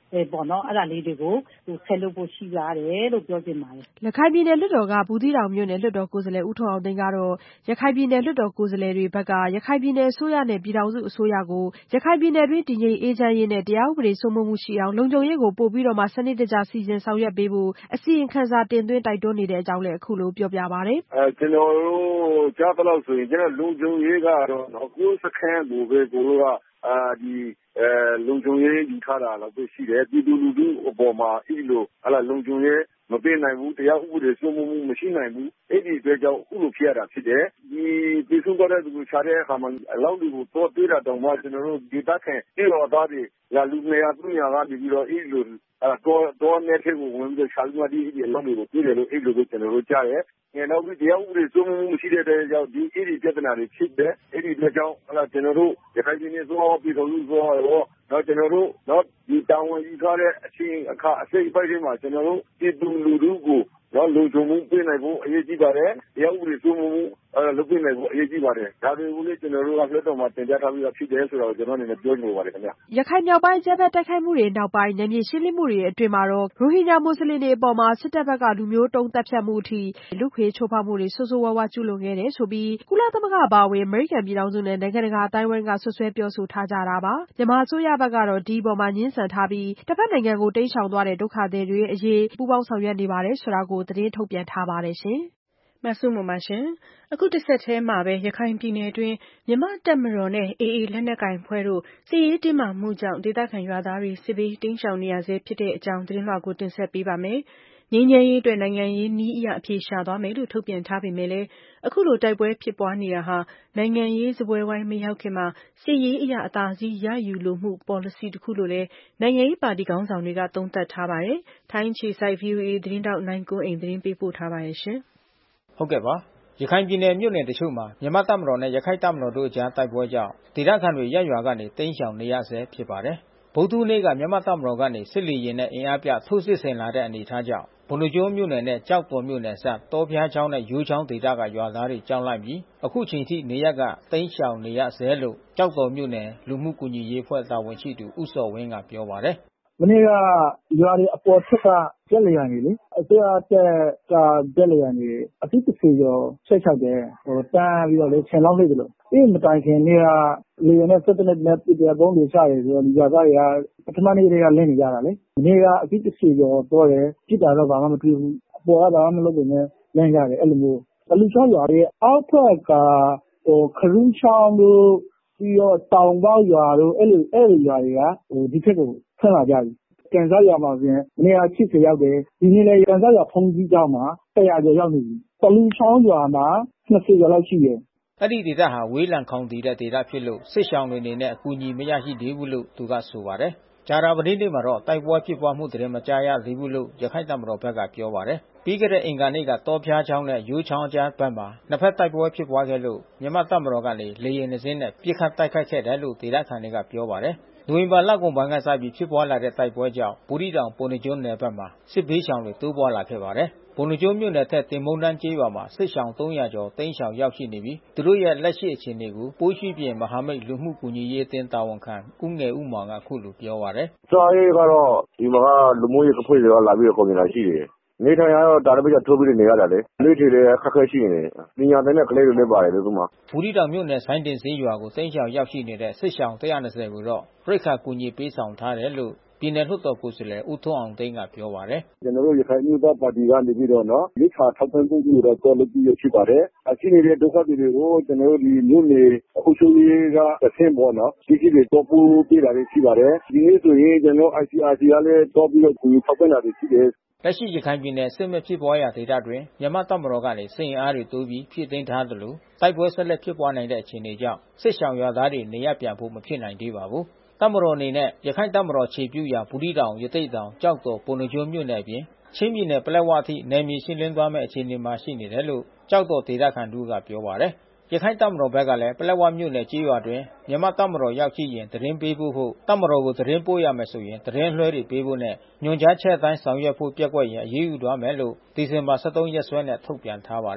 ပေါ့နော်အဲ့ဒါလေးတွေကိုဆက်လုပ်ဖို့ရှိရတယ်လို့ပြောချင်ပါတယ်။ရခိုင်ပြည်နယ်လွှတ်တော်ကဘူးသီးတောင်မြို့နယ်လွှတ်တော်ကိုယ်စားလှယ်ဦးထွန်းအောင်သိန်းကတော့ရခိုင်ပြည်နယ်လွှတ်တော်ကိုယ်စားလှယ်တွေဘက်ကရခိုင်ပြည်နယ်အစိုးရနဲ့ပြည်ထောင်စုအစိုးရကိုရခိုင်ပြည်နယ်တွင်းတည်ငြိမ်အေးချမ်းရေးနဲ့တရားဥပဒေစိုးမိုးမှုရှိအောင်လုံခြုံရေးကိုပို့ပြီးတော့မှစနစ်တကျစီစဉ်ဆောင်ရွက်ပေးဖို့အစီရင်ခံစာတင်သွင်းတိုက်တွန်းနေတဲ့အကြောင်းလည်းအခုလိုပြောပြပါတယ်။ကျွန်တော်တို့ကြားသလောက်ဆိုရင်ကျွန်တော်လုံခြုံရေးကတော့ကိုယ်စခန်းကိုပဲကိုတို့ကလုံခြုံရေးယူထားတာတော့ရှိတယ်ပြည်သူလူထုအပေါ်မှာလုံခြုံရေးမပေးနိုင်ဘူးတရားဥပဒေစိုးမိုးမှုမရှိနိုင်ဘူးအဲ့ဒီအတွက်ကြောင့်အခုလိုဖြစ်ရတာဖြစ်တယ်ဒီပြည်သူ့တော်တဲ့သူရှာတဲ့အခါမှာအလောင်းတွေကိုတော့တွေ့တာတောင်မှကျွန်တော်တို့ဒေသခံပြည်တော်သားတွေလူ200 300ကနေပြီးတော့တော့နေထဲကိုဝင်ပြီးရှာလို့ဒီအလောင်းတွေကိုတွေ့တယ်လို့အဲ့လိုပဲကျွန်တော်တို့ကြားတယ်နောက်ပြီးတရားဥပဒေစိုးမိုးမှုမရှိတဲ့တဲ့ကြောင့်ဒီအဲ့ဒီပြဿနာတွေဖြစ်တယ်အဲ့ဒီအတွက်ကြောင့်ကျွန်တော်တို့ရခိုင်ပြည်နယ်ဆိုတော့ပြည်တော်စုဆိုတော့ကျွန်တော်တို့ဒီတောင်ဝင်ယူထားတဲ့အချိန်အခါအစိပ်အပိုင်းတွေမှာကျွန်တော်တို့ပြည်သူလူထုကိုလုံခြုံမှုပေးနိုင်ဖို့အရေးကြီးပါတယ်တရားဥပဒေစိုးမိုးမှုလုပ်ပေးနိုင်ဖို့အရေးကြီးပါတယ်ဒါတွေကိုလည်းကျွန်တော်တို့ကလက်တော်မှာတင်ပြထားပြီးဖြစ်တယ်ဆိုတော့ကျွန်တော်အနေနဲ့ပြောနေပါတယ်ခင်ဗျရခိုင်မြောက်ပိုင်းကျန်းဖက်တိုက်ခိုက်မှုတွေနောက်ပိုင်းနယ်မြေရှင်းလင်းမှုတွေအတွင်းမှာတော့ရိုဟင်ဂျာမွတ်စလင်တွေအပေါ်မှာစစ်တပ်ဘက်ကလူမျိုးတုံးတပ်ဖြတ်မှုအထိလူခွေချိုးဖောက်မှုတွေဆိုးဆိုးဝါးဝါးကျူးလွန်ခဲ့တယ်ဆိုပြီးကုလသမဂ္ဂအပါအဝင်အမေရိကန်ပြည်ထောင်စုနဲ့နိုင်ငံတကာအတိုင်းအဝိုင်းကဆွဆွဲပြောဆိုထားကြတာပါမြန်မာအစိုးရဘက်ကတော့ဒီအပေါ်မှာငြင်းဆန်ထားပြီးတစ်ဖက်နိုင်ငံကိုတိမ်းရှောင်သွားတဲ့ဒုက္ခသည်တွေအရေးပူးပေါင်းဆောင်ရွက်နေပါတယ်ဆိုတာကိုသတင်းထုတ်ပြန်ထားပါတယ်ရှင်မဆုမမရှင်အခုတစ်ဆက်တည်းမှာပဲရခိုင်ပြည်နယ်တွင်းမြန်မာတပ်မတော်နဲ့ AA လက်နက်ကိုင်ဖွဲ့တို့စစ်ရေးတင်းမာမှုကြောင့်ဒေသခံရွာသားတွေစစ်ဘေးတိမ်းရှောင်နေရဆဲဖြစ်တဲ့အကြောင်းသတင်းလွှာကိုတင်ဆက်ပေးပါမယ်။ငြိမ်းချမ်းရေးအတွက်နိုင်ငံရေးနည်းအရအဖြေရှာသွားမယ်လို့ထုတ်ပြန်ထားပေမဲ့လည်းအခုလိုတိုက်ပွဲဖြစ်ပွားနေတာဟာနိုင်ငံရေးစပွဲဝိုင်းမရောက်ခင်မှာစစ်ရေးအရအသာစီးရယူလိုမှုပေါ်လစီတစ်ခုလို့လည်းနိုင်ငံရေးပါတီခေါင်းဆောင်တွေကသုံးသပ်ထားပါတယ်။ထိုင်းခြေစိုက် VOA သတင်းတောက်နိုင်ကွန်းအိမ်သတင်းပေးပို့ထားပါတယ်ရှင်။ဟုတ်ကဲ့ပါရခိုင်ပြည်နယ်မြို့နယ်တချို့မှာမြန်မာတပ်မတော်နဲ့ရခိုင်တပ်မတော်တို့အကြားတိုက်ပွဲကြောင့်ဒေသခံတွေရပ်ရွာကနေတိမ်းရှောင်နေရဆဲဖြစ်ပါတယ်။ဗုဒ္ဓနေ့ကမြန်မာတပ်မတော်ကနေစစ်လီရင်နဲ့အင်အားပြထိုးစစ်ဆင်လာတဲ့အနေအထားကြောင့်ဘုံလူကျိုးမြို့နယ်နဲ့ကြောက်တော်မြို့နယ်စတောဖျားချောင်းနဲ့ရိုးချောင်းဒေသကရွာသားတွေကြောင်းလိုက်ပြီးအခုချိန်ထိနေရကတိမ်းရှောင်နေရဆဲလို့ကြောက်တော်မြို့နယ်လူမှုကူညီရေးအဖွဲ့တာဝန်ရှိသူဦးစောဝင်းကပြောပါတယ်မနေ့ကရွာတွေအပေါ်ထက်ကပြက်လျံနေလေအစိုးရတက်ကပြက်လျံနေအတိတ်စီကျော်ဆက်ချတယ်တန်းပြီးတော့လေဆင်လောက်နေတယ်လို့အေးမတိုင်ခင်နေ့ကလေယာဉ်နဲ့ဆက်တဲ့နဲ့ပြည်တဲ့ဘုံတွေချတယ်ဆိုတော့ဒီရွာသားတွေကပထမနေ့တွေကလင်းနေကြတာလေမနေ့ကအတိတ်စီကျော်တော့တယ်ပြစ်တာတော့ဘာမှမတွေ့ဘူးအပေါ်ကဘာမှမလုပ်ဘူးနဲ့လင်းကြတယ်အဲ့လိုမျိုးအလူချောင်းရွာရဲ့အောက်ဖက်ကခရူးချောင်းတို့ပြီးတော့တောင်ပေါက်ရွာတို့အဲ့လိုရွာတွေကဒီထက်ကိုဆန်းလာကြပြီကန်စားရွာမှာပြင်နေရာ80ရောက်တယ်ဒီနေ့လည်းကန်စားရွာဖုန်ကြီးကျောင်းမှာ100ကျော်ရောက်နေပြီပလူချောင်းရွာမှာ20ကျော်လောက်ရှိတယ်အဲ့ဒီဒေသဟာဝေးလံခေါင်တည်တဲ့ဒေသဖြစ်လို့စစ်ရှောင်းတွေနေနဲ့အကူအညီမရရှိသေးဘူးလို့သူကဆိုပါတယ်ကြာတာပတိနေ့မှာတော့တိုက်ပွဲဖြစ်ပွားမှုတွေမကြားရသေးဘူးလို့ရခိုင်တပ်မတော်ဘက်ကပြောပါတယ်ပြီးခဲ့တဲ့အင်္ဂါနေ့ကတောဖျားချောင်းနဲ့ရိုးချောင်းကြားဘက်မှာနှစ်ဖက်တိုက်ပွဲဖြစ်ပွားခဲ့လို့မြန်မာတပ်မတော်ကနေလေယာဉ်နှစင်းနဲ့ပစ်ခတ်တိုက်ခိုက်ခဲ့တယ်လို့ဒေသခံတွေကပြောပါတယ်နိုဝင်ဘာလကုန်ပိုင်းကစပြီးဖြစ်ပွားလာတဲ့တိုက်ပွဲကြောင့်ဘူးရီတောင်ပုဏ္ဏားကျွန်းနယ်ဘက်မှာစစ်ဘေးရှောင်တွေတိုးပွားလာခဲ့ပါတယ်။ပုဏ္ဏားကျွန်းမြို့နယ်ထက်တင်မုန်းတန်းကျေးရွာမှာစစ်ရှောင်300ကျော်တိမ်းရှောင်ရောက်ရှိနေပြီးသူတို့ရဲ့လက်ရှိအခြေအနေကိုပိုးရှိပြင်မဟာမိတ်လူမှုကူညီရေးအသင်းတာဝန်ခံဦးငယ်ဦးမောင်ကအခုလိုပြောပါတယ်။စာရေးကတော့ဒီမှာလူမှုရေးအဖွဲ့တွေကလာပြီးတော့ခေါ်နေတာရှိတယ်။နေထိုင်ရတော့ဒါတပိတ်ထိုးပြီးနေရတာလေ။လူတွေလည်းခက်ခဲရှိနေတယ်။ပညာသင်တဲ့ကလေးတွေလည်းပါတယ်လေဒီမှာ။ဘူးရီတောင်မြို့နယ်ဆိုင်းတင်စည်းရွာကိုတိမ်းရှောင်ရောက်ရှိနေတဲ့စစ်ရှောင်120ကိုတော့ရိက္ခာကူညီပေးဆောင်ထားတယ်လို့ပြည်နယ်လွှတ်တော်ကိုယ်စားလှယ်ဦးထွန်းအောင်သိန်းကပြောပါတယ်။ကျွန်တော်တို့ရခိုင်မျိုးသားပါတီကနေပြီးတော့လိခါထောက်ပံ့မှုတွေတော့တော်လို့ပြည့်ဖြစ်ပါတယ်။အရှိနေတဲ့ဒုက္ခတွေကိုကျွန်တော်တို့ဒီမြို့နယ်အခုဆိုရေးကအဆင့်ပေါ်ဒီကြီးတွေတော့ပို့ပြတာတွေရှိပါတယ်။ဒီနေ့ဆိုရင်ကျွန်တော် ICRC ကလည်းတော့ပြီးတော့ကူညီထောက်ပံ့တာတွေရှိတယ်။လက်ရှိရခိုင်ပြည်နယ်စစ်မဖြစ်ပွားရာဒေသတွင်မြန်မာတပ်မတော်ကနေစစ်အင်အားတွေတိုးပြီးဖြည့်တင်းထားသလိုတိုက်ပွဲဆက်လက်ဖြစ်ပွားနိုင်တဲ့အခြေအနေကြောင့်စစ်ရှောင်ရွာသားတွေနေရပြန်ဖို့မဖြစ်နိုင်သေးပါဘူး။တပ်မတော်အနေနဲ့ရခိုင်တပ်မတော်ခြေပြုရာဘူးရီတောင်ရသေ့တောင်ကြောက်တော်ပုဏ္ဏားကျွန်းမြို့နယ်ပြင်ချင်းပြည်နယ်ပလက်ဝအထိနယ်မြေရှင်းလင်းသွားမဲ့အခြေအနေမှာရှိနေတယ်လို့ကြောက်တော်ဒေသခံတို့ကပြောပါတယ်။ရခိုင်တပ်မတော်ဘက်ကလည်းပလက်ဝမြို့နယ်ကြေးရွာတွင်မြန်မာတပ်မတော်ရောက်ရှိရင်သတင်းပေးဖို့တပ်မတော်ကိုသတင်းပို့ရမယ်ဆိုရင်သတင်းလွှဲတွေပေးဖို့နဲ့ညွှန်ကြားချက်အတိုင်းဆောင်ရွက်ဖို့ပျက်ကွက်ရင်အရေးယူသွားမယ်လို့ဒီဇင်ဘာ23ရက်စွဲနဲ့ထုတ်ပြန်ထားပါတယ်။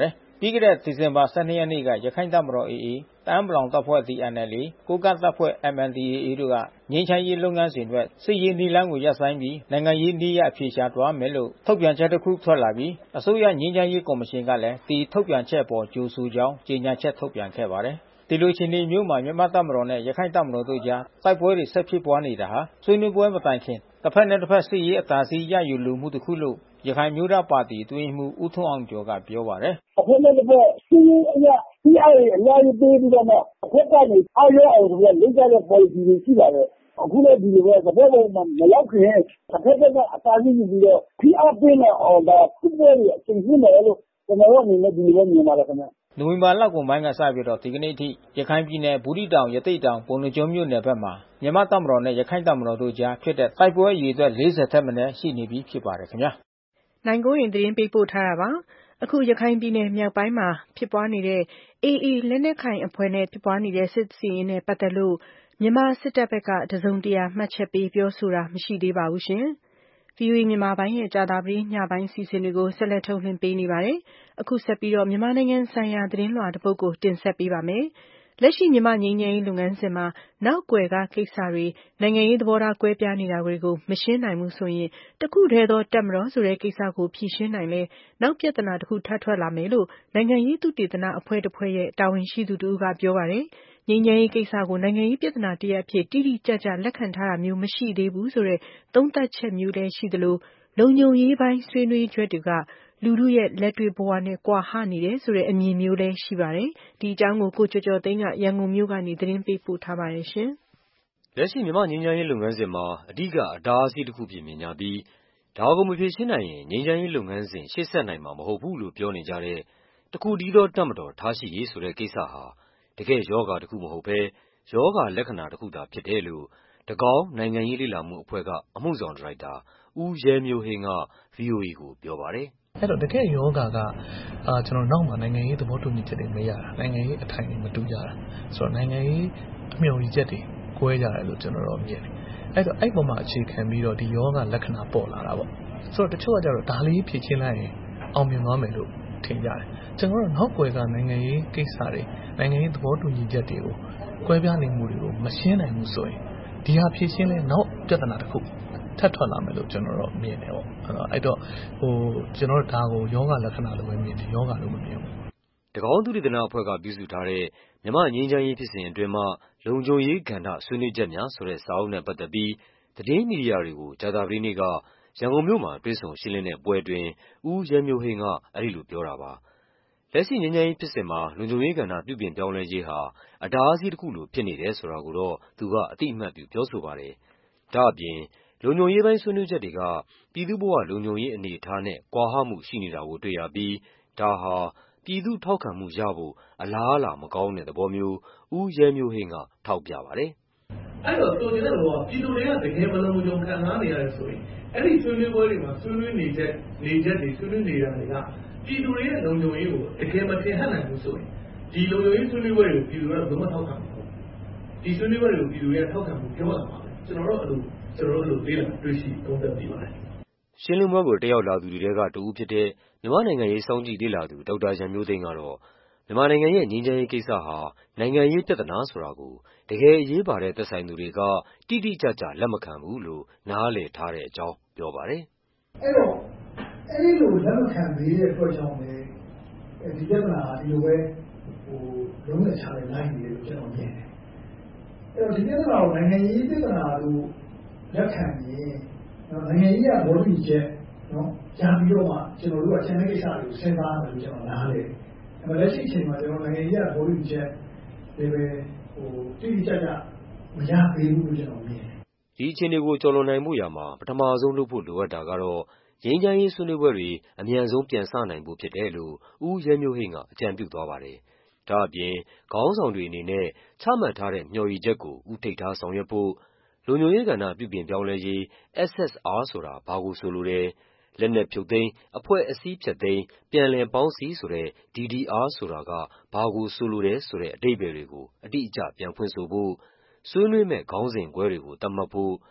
ပြီးခဲ့တဲ့ဒီဇင်ဘာ 12 ရက်နေ့ကရခိုင်တပ်မတော် AA တအာင်းပလောင်တပ်ဖွဲ့ TNLA ကိုးကန့်တပ်ဖွဲ့ MNDAA တို့ကငြိမ်းချမ်းရေးလုပ်ငန်းစဉ်အတွက်စစ်ရေးနည်းလမ်းကိုရပ်ဆိုင်းပြီးနိုင်ငံရေးနည်းအရအဖြေရှာသွားမယ်လို့ထုတ်ပြန်ချက်တစ်ခုထွက်လာပြီးအစိုးရငြိမ်းချမ်းရေးကော်မရှင်ကလည်းဒီထုတ်ပြန်ချက်အပေါ်ကြိုဆိုကြောင်းကြေညာချက်ထုတ်ပြန်ခဲ့ပါတယ်။ဒီလိုအခြေအနေမျိုးမှာမြန်မာတပ်မတော်နဲ့ရခိုင်တပ်မတော်တို့ကြားတိုက်ပွဲတွေဆက်ဖြစ်ပွားနေတာဟာဆွေးနွေးပွဲမတိုင်ခင်တစ်ဖက်နဲ့တစ်ဖက်စစ်ရေးအသာစီးရယူလိုမှုတစ်ခုလို့ရခိုင်မျိုးသားပါတီအတွင်းမှူးဦးထွန်းအောင်ကျော်ကပြောပါတယ်။အခုလည်းတစ်ဖက်စီးရေးအရစီးအားတွေအများကြီးပေးပြီးတော့မှတစ်ဖက်ကနေအားရအောင်ဆိုပြီးလုပ်ကြတဲ့ policy တွေရှိပါတယ်။အခုလည်းဒီလိုပဲသဘောပေါ်မှာမရောက်ခင်တစ်ဖက်ကအသာစီးယူပြီးတော့ဖိအားပေးနေအောင်ဒါစစ်ပွဲတွေအချိန်ကြီးမယ်လို့ကျွန်တော်တို့အနေနဲ့ဒီလိုပဲမြင်ပါတယ်ခင်ဗျ။နိုဝင်ဘာလကုန်ပိုင်းကစပြီးတော့ဒီကနေ့အထိရခိုင်ပြည်နယ်ဘူးသီးတောင်ရသေ့တောင်ပုဏ္ဏားကျွန်းမြို့နယ်ဘက်မှာမြန်မာတပ်မတော်နဲ့ရခိုင်တပ်မတော်တို့ကြားဖြစ်တဲ့တိုက်ပွဲအရေအတွက်40ထက်မနည်းရှိနေပြီဖြစ်ပါတယ်ခင်ဗျာ။နိုင်ကိုရင်သတင်းပေးပို့ထားတာပါ။အခုရခိုင်ပြည်နယ်မြောက်ပိုင်းမှာဖြစ်ပွားနေတဲ့ AA လက်နက်ကိုင်အဖွဲ့နဲ့ဖြစ်ပွားနေတဲ့စစ်ဆင်ရေးနဲ့ပတ်သက်လို့မြန်မာစစ်တပ်ဘက်ကတစုံတရာမှတ်ချက်ပေးပြောဆိုတာမရှိသေးပါဘူးရှင်။ VOA မြန်မာပိုင်းရဲ့ကြာသပတေးညပိုင်းစီစဉ်တွေကိုဆက်လက်ထုတ်လွှင့်ပေးနေပါတယ်။အခုဆက်ပြီးတော့မြန်မာနိုင်ငံဆိုင်ရာသတင်းလွှာတစ်ပုဒ်ကိုတင်ဆက်ပေးပါမယ်။လက်ရှိမြန်မာငြိမ်းချမ်းရေးလုပ်ငန်းစဉ်မှာနောက်ကွယ်ကကိစ္စတွေနိုင်ငံရေးသဘောထားကွဲပြားနေတာတွေကိုမရှင်းနိုင်ဘူးဆိုရင်တခုတည်းသောတပ်မတော်ဆိုတဲ့ကိစ္စကိုဖြေရှင်းနိုင်လဲနောက်ပြဿနာတစ်ခုထပ်ထွက်လာမယ်လို့နိုင်ငံရေးသုတေသနအဖွဲ့တစ်ဖွဲ့ရဲ့တာဝန်ရှိသူတို့ကပြောပါတယ်။ငြိမ်းချမ်းရေးကိစ္စကိုနိုင်ငံရေးပြဿနာတစ်ရပ်အဖြစ်တိတိကျကျလက်ခံထားတာမျိုးမရှိသေးဘူးဆိုတဲ့သုံးသပ်ချက်မျိုးလည်းရှိသလိုလုံခြုံရေးပိုင်းဆွေးနွေးချက်တွေကလူထုရဲ့လက်တွေ့ဘဝနဲ့ကွာဟနေတယ်ဆိုတဲ့အမြင်မျိုးလည်းရှိပါတယ်။ဒီအကြောင်းကိုကျော်ကျော်သိန်းကရန်ကုန်မြို့ကနေသတင်းပေးပို့ထားပါတယ်ရှင်။လက်ရှိမြန်မာငြိမ်းချမ်းရေးလုပ်ငန်းစဉ်မှာအဓိကအတားအဆီးတစ်ခုဖြစ်မြင်ကြပြီးဒါကိုမဖြေရှင်းနိုင်ရင်ငြိမ်းချမ်းရေးလုပ်ငန်းစဉ်ရှေ့ဆက်နိုင်မှာမဟုတ်ဘူးလို့ပြောနေကြတဲ့တခုတည်းသောတပ်မတော်ထားရှိရေးဆိုတဲ့ကိစ္စဟာတကယ်ယောဂတစ်ခုမဟုတ်ဘဲယောဂလက္ခဏာတစ်ခုသာဖြစ်တယ်လို့တကောင်းနိုင်ငံရေးလေ့လာမှုအဖွဲ့ကအမှုဆောင်ဒါရိုက်တာဦးရဲမျိုးဟင်းက VOA ကိုပြောပါတယ်။အဲ့တော့တကယ်ယောဂကကျွန်တော်နောက်မှာနိုင်ငံရေးသဘောတူညီချက်တွေမရတာနိုင်ငံရေးအထိုင်တွေမတူကြတာဆိုတော့နိုင်ငံရေးအမျှော်ရည်ချက်တွေကွဲကြတယ်လို့ကျွန်တော်တို့မြင်တယ်။အဲ့တော့အဲ့ပေါ်မှာအခြေခံပြီးတော့ဒီယောဂလက္ခဏာပေါ်လာတာပေါ့။ဆိုတော့တချို့ကကြတော့ဒါလေးဖြည့်ချင်းလိုက်ရင်အောင်မြင်သွားမယ်လို့ထင်ကြတယ်။ကျွန်တော်တို့နောက်ွယ်ကနိုင်ငံရေးကိစ္စတွေနိုင်ငံရေးသဘောတူညီချက်တွေကိုကွဲပြားနေမှုတွေကိုမရှင်းနိုင်ဘူးဆိုရင်ဒီဟာဖြည့်ချင်းလဲနောက်ပြဿနာတစ်ခုထပ်ထွက်လာမယ်လို့ကျွန်တော်တို့မြင်တယ်ပေါ့အဲ့တော့ကျွန်တော်တို့ဒါကိုယောဂလက္ခဏာလို့ပဲမြင်တယ်ယောဂလို့မမြင်ဘူးတကောင်းသူတေသနာအဖွဲ့ကပြုစုထားတဲ့မြန်မာငြိမ်းချမ်းရေးဖြစ်စဉ်အတွင်းမှာလုံခြုံရေးကဏ္ဍဆွေးနွေးချက်များဆိုတဲ့စာအုပ်နဲ့ပတ်သက်ပြီးသတင်းမီဒီယာတွေကိုကြာသပတေးနေ့ကရန်ကုန်မြို့မှာတွေ့ဆုံရှင်းလင်းတဲ့ပွဲတွင်ဦးရဲမျိုးဟင်းကအဲဒီလိုပြောတာပါလက်ရှိငြိမ်းချမ်းရေးဖြစ်စဉ်မှာလုံခြုံရေးကဏ္ဍပြုပြင်ပြောင်းလဲရေးဟာအတားအဆီးတစ်ခုလိုဖြစ်နေတယ်ဆိုတာကိုတော့သူကအတိအမှတ်ပြုပြောဆိုပါတယ်ဒါအပြင်လုံခြုံရေးပိုင်းဆွေးနွေးချက်တွေကပြည်သူ့ဘဝလုံခြုံရေးအနေအထားနဲ့ကွာဟမှုရှိနေတာကိုတွေ့ရပြီးဒါဟာပြည်သူထောက်ခံမှုရဖို့အလားအလာမကောင်းတဲ့သဘောမျိုးဦးရဲမျိုးဟင်းကထောက်ပြပါတယ်အဲ့တော့ဆိုတဲ့ဘောကပြည်သူတွေကတကယ်မလုံခြုံခံစားနေရတယ်ဆိုရင်အဲ့ဒီဆွေးနွေးပွဲတွေမှာဆွေးနွေးနေချက်တွေဆွေးနွေးနေတာတွေကပြည်သူတွေရဲ့လုံခြုံရေးကိုတကယ်မထင်ဟပ်နိုင်ဘူးဆိုရင်ဒီလုံခြုံရေးဆွေးနွေးပွဲတွေကိုပြည်သူတွေကဘယ်မှထောက်ခံမှာမဟုတ်ဒီဆွေးနွေးပွဲတွေကိုပြည်သူတွေကထောက်ခံမှုပြောလာမှာပဲကျွန်တော်တို့လေ့လာတွေ့ရှိသုံးသပ်ပြီးပါတယ်ရှင်းလင်းပွဲကိုတက်ရောက်လာသူတွေထဲကတဦးဖြစ်တဲ့မြန်မာနိုင်ငံရေးစောင့်ကြည့်လေ့လာသူဒေါက်တာရန်မျိုးသိန်းကတော့မြန်မာနိုင်ငံရဲ့ငြိမ်းချမ်းရေးကိစ္စဟာနိုင်ငံရေးပြဿနာဆိုတာကိုတကယ်အရေးပါတဲ့သက်ဆိုင်သူတွေကတိတိကျကျလက်မခံဘူးလို့နားလည်ထားတဲ့အကြောင်းပြောပါတယ်အဲ့တော့အဲ့ဒီလိုလက်မခံသေးတဲ့အတွက်ကြောင့်လေဒီပြဿနာဒီလိုပဲလုံးဝချလိုက်နိုင်တယ်လို့ကျွန်တော်မြင်တယ်အဲ့တော့ဒီပြဿနာကိုနိုင်ငံရေးပြဿနာလို့လက်ခံရင်နိုင်ငံရေးကဘောတူချက်နော်ကြာပြီးတော့မှကျွန်တော်တို့ကချန်တဲ့ကိစ္စတွေကိုစဉ်းစားမယ်လို့ကျွန်တော်နားလေဒါပေမဲ့လက်ရှိအချိန်မှာကျွန်တော်နိုင်ငံရေးကဘောတူချက်တွေပဲတိတိကျကျမရသေးဘူးလို့ကျွန်တော်မြင်တယ်ဒီအခြေအနေကိုကျော်လွန်နိုင်မှုရာမှာပထမဆုံးလုပ်ဖို့လိုအပ်တာကတော့ငြိမ်းချမ်းရေးဆွေးနွေးပွဲတွေအမြန်ဆုံးပြန်စနိုင်ဖို့ဖြစ်တယ်လို့ဦးရဲမျိုးဟင်းကအကြံပြုသွားပါတယ်ဒါအပြင်ခေါင်းဆောင်တွေအနေနဲ့ချမှတ်ထားတဲ့မျှော်ရည်ချက်ကိုဦးထိပ်ထားဆောင်ရွက်ဖို့လုံခြုံရေးကဏ္ဍပြုပြင်ပြောင်းလဲရေး SSR ဆိုတာဘာကိုဆိုလိုတယ်လက်နက်ဖြုတ်သိမ်းအဖွဲ့အစည်းဖြတ်သိမ်းပြန်လည်ပေါင်းစည်းဆိုတဲ့ DDR ဆိုတာကဘာကိုဆိုလိုတယ်ဆိုတဲ့အဓိပ္ပာယ်တွေကိုအတိအကျပြန်ဖွင့်ဆိုဖို့ဆွေးနွေးမဲ့ခေါင်းစဉ်ခွဲတွေကိုသတ်မှတ်ဖို့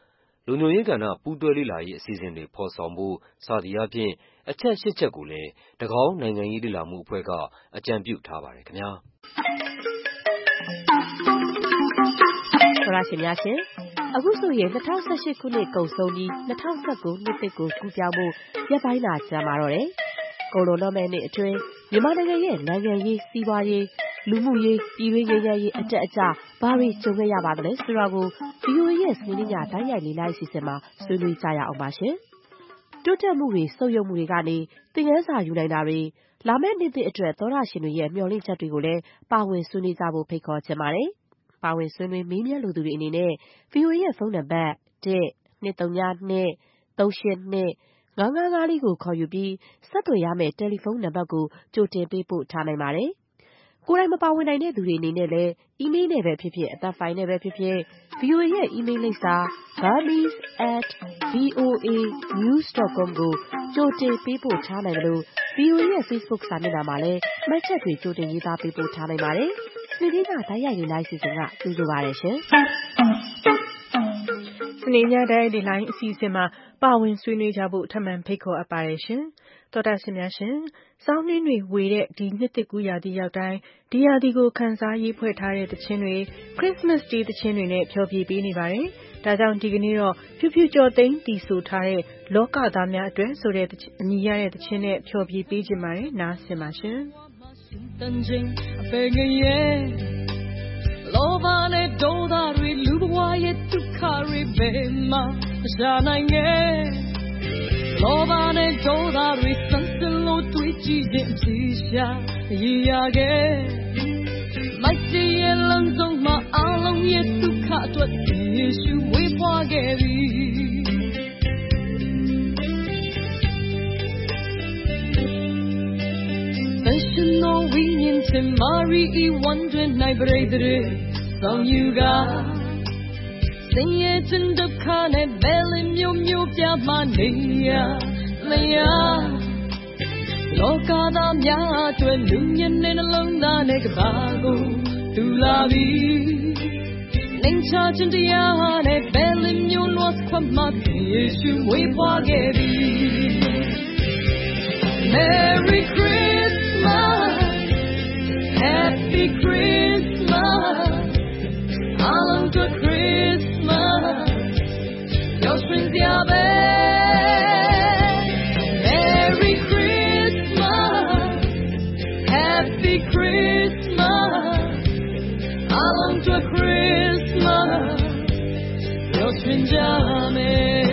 လုံခြုံရေးကဏ္ဍပူးတွဲလေ့လာရေးအစီအစဉ်တွေဖော်ဆောင်ဖို့ စသည်အားဖြင့် အချက် 8 ချက်ကိုလည်း တကောင်းနိုင်ငံရေးလေ့လာမှုအဖွဲ့ကအကြံပြုထားပါတယ်ခင်ဗျာ။သောရရှင်များရှင်အခုဆိုရင်2018ခုနှစ်ကုန်ဆုံးပြီး2019နှစ်သစ်ကိုကူးပြောင်းဖို့ရက်ပိုင်းသာကြာမှာတော့တယ်။ကုန်လွန်တော့မယ့်နှစ်အတွင်းမြန်မာနိုင်ငံရဲ့နိုင်ငံရေးစီးပွားရေးလူမှုရေးပြည်တွင်းရေးရေးအတက်အကျဘာတွေကြုံခဲ့ရပါသလဲဆိုတာကို VOA ရဲ့စနေနေ့ညတိုင်းရိုက်လေ့လာအစီအစဉ်မှာဆွေးနွေးကြရအောင်ပါရှင်။တိုးတက်မှုတွေဆုတ်ယုတ်မှုတွေကနေသင်ခန်းစာယူနိုင်တာတွေလာမယ့်နှစ်သစ်အတွက်သောရရှင်တွေရဲ့မျှော်လင့်ချက်တွေကိုလည်းပါဝင်ဆွေးနွေးကြဖို့ဖိတ်ခေါ်ချင်ပါတယ်။ပါဝင်ဆွေးနွေးမေးမြန်းလိုသူတွေအနေနဲ့ VOA ရဲ့ဖုန်းနံပါတ် 1-202-382-955 ကိုခေါ်ယူပြီးဆက်သွယ်ရမယ့်တယ်လီဖုန်းနံပါတ်ကိုကြိုတင်ပေးပို့ထားနိုင်ပါတယ်။ကိုယ်တိုင်မပါဝင်နိုင်တဲ့သူတွေအနေနဲ့လည်းအီးမေးလ်နဲ့ပဲဖြစ်ဖြစ်အသံဖိုင်နဲ့ပဲဖြစ်ဖြစ် VOA ရဲ့အီးမေးလ်လိပ်စာ burmese@voanews.com ကိုကြိုတင်ပေးပို့ထားနိုင်တယ်လို့ VOA ရဲ့ Facebook စာမျက်နှာမှာလည်းမှတ်ချက်တွေကြိုတင်ရေးသားပေးပို့ထားနိုင်ပါတယ်။စနေနေ့ကတိုင်းရိုက်လေ့လာအစီအစဉ်ကကြိုဆိုပါရရှင်။စနေညတိုင်းဒီလိုင်းအစီအစဉ်မှာပါဝင်ဆွေးနွေးကြဖို့ထပ်မံဖိတ်ခေါ်အပ်ပါတယ်ရှင်။တော်တာရှင်များရှင်စောင်းနှင်းတွေဝေတဲ့ဒီနှစ်သစ်ကူးရာသီရောက်တိုင်းဒီရာသီကိုခန်းစားရေးဖွဲ့ထားတဲ့သချင်းတွေ Christmas Day သချင်းတွေနဲ့ဖျော်ဖြေပေးနေပါတယ်။ဒါကြောင့်ဒီကနေ့တော့ဖြူဖြူကျော်သိန်းတီဆိုထားတဲ့လောကသားများအတွက်ဆိုတဲ့အမည်ရတဲ့သချင်းနဲ့ဖျော်ဖြေပေးခြင်းပါတယ်နားဆင်ပါရှင်။လောဘနဲ့ဒေါသတွေလူဘဝရဲ့ဒုက္ခတွေဘယ်မှာရှာနိုင်ရဲ့လောဘနဲ့ဒေါသတွေဆန်းစလို့တွေးကြည့်ခြင်းအဖြစ်ရှာရရခဲ့မိုက်စီရဲ့လမ်းဆုံးမှာအလုံးရဲ့ဒုက္ခအတွက်ယေရှုဝေးပွားခဲ့ပြီသင်ရှင်တော်ဝိညာဉ်ချင်မာရီဤဝန်တွင်နိုင်ပရိသေဆောင်ယူကစင်ရဲ့ခြင်းဒုက္ခနဲ့ဘယ်လိုမျိုးပြမနေရမရလောကသားများအတွက်လူညံတဲ့နှလုံးသားနဲ့ကဘာကိုတူလာပြီနှိမ်ချခြင်းတရားနဲ့ဘယ်လိုမျိုးလွတ်ခွတ်မှယေရှုဝေးပွားခဲ့ပြီ Merry Christmas Happy Christmas I love the Christmas Your strength your best Merry Christmas Happy Christmas I love the Christmas Your strength your best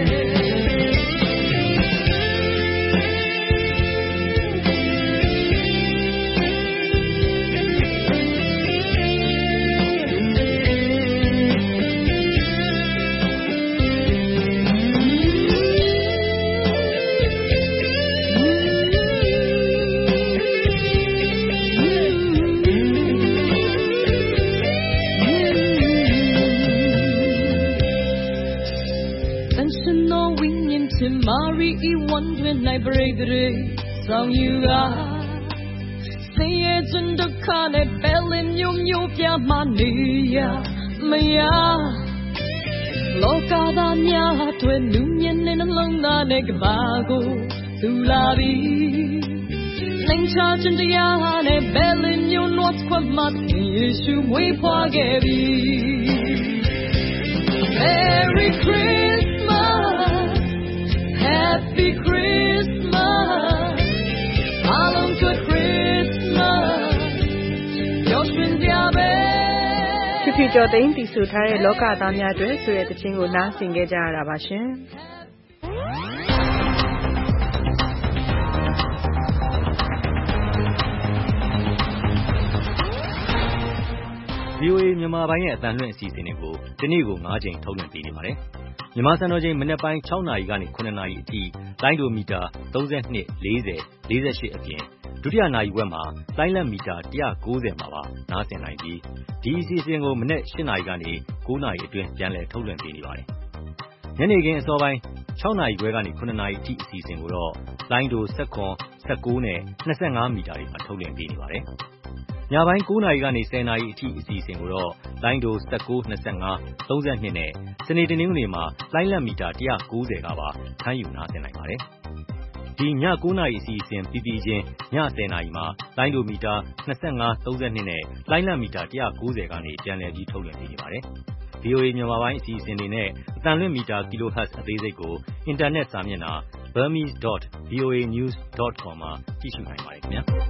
Mary e wondering I break the song you are say it in the corner belling you pia mania maya loka da nya twe nu nyen ne long da ne ka ba go tu la bi ning cha chin tia ne belling you not kwa ma yesu mwe phwa ge bi Merry Christmas Happy Christmas I long to Christmas Your strength your best ဖြူဖြူကျော်သိန်းတီဆိုထားတဲ့လောကသားများအတွက်ဆိုတဲ့သချင်းကိုနားဆင်ခဲ့ကြရတာပါရှင်။ VOA မြန်မာပိုင်းရဲ့အသံလွှင့်အစီအစဉ်တွေကိုဒီနေ့ကို9ကြိမ်ထုတ်လွှင့်ပေးနေပါတယ်။မြန်မာစံတော်ချိန်မနက်ပိုင်း6နာရီကနေ9နာရီအထိလိုင်းဒိုမီတာ32 40 48အပြင်ဒုတိယနာရီဝက်မှာလိုင်းလက်မီတာ190မှာပါနားဆင်နိုင်ပြီးဒီအစီအစဉ်ကိုမနက်8နာရီကနေ9နာရီအတွင်းပြန်လည်ထုတ်လွှင့်ပေးနေပါတယ်။ညနေခင်းအစောပိုင်း6နာရီခွဲကနေ9နာရီအထိအစီအစဉ်ကိုတော့လိုင်းဒို19 19နဲ့25မီတာတွေမှာထုတ်လွှင့်ပေးနေပါတယ်။ညပိုင်း9နာရီကနေ10နာရီအထိအစီအစဉ်ကိုတော့လိုင်းဒို19 25 32နဲ့စနေတနင်္ဂနွေမှာလိုင်းလက်မီတာ190ကပါဖမ်းယူနားဆင်နိုင်ပါတယ်။ဒီည9နာရီအစီအစဉ်ပြီးပြီးချင်းည10နာရီမှာလိုင်းဒိုမီတာ25 32နဲ့လိုင်းလက်မီတာ190ကနေပြန်လည်ပြီးထုတ်လွှင့်ပေးနေပါတယ်။ VOA မြန်မာပိုင်းအစီအစဉ်တွေနဲ့အသံလွှင့်မီတာ kHz အသေးစိတ်ကိုအင်တာနက်စာမျက်နှာ burmese.voanews.com မှာကြည့်ရှုနိုင်ပါတယ်ခင်ဗျာ။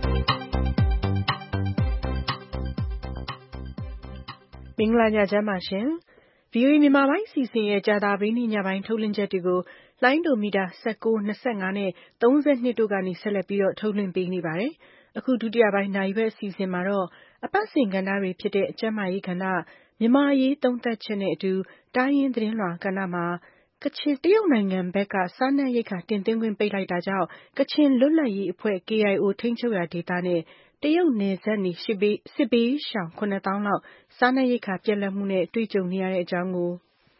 မင်္ဂလာညချမ်းပါရှင်။ VOA မြန်မာပိုင်းအစီအစဉ်ရဲ့ကြာသပတေးနေ့ညပိုင်းထုတ်လွှင့်ချက်တွေကိုလိုင်းဒိုမီတာ19 25နဲ့32တို့ကနေဆက်လက်ပြီးတော့ထုတ်လွှင့်ပေးနေပါတယ်။အခုဒုတိယပိုင်းနာရီဘက်အစီအစဉ်မှာတော့အပတ်စဉ်ကဏ္ဍတွေဖြစ်တဲ့ကျန်းမာရေးကဏ္ဍမြန်မာရေးသုံးသပ်ချက်နဲ့အတူတိုင်းရင်းသတင်းလွှာကဏ္ဍမှာတရုတ်နိုင်ငံဘက်ကစားနပ်ရိက္ခာတင်သွင်းခွင့်ပိတ်လိုက်တာကြောင့်ကချင်လွတ်လပ်ရေးအဖွဲ့ KIO ထိန်းချုပ်ရာဒေသနဲ့တရုတ်နယ်စပ်နေစစ်ဘေးရှောင်9,000 လောက်စားနပ်ရိက္ခာပြတ်လတ်မှုနဲ့တွေ့ကြုံနေရတဲ့အကြောင်းကို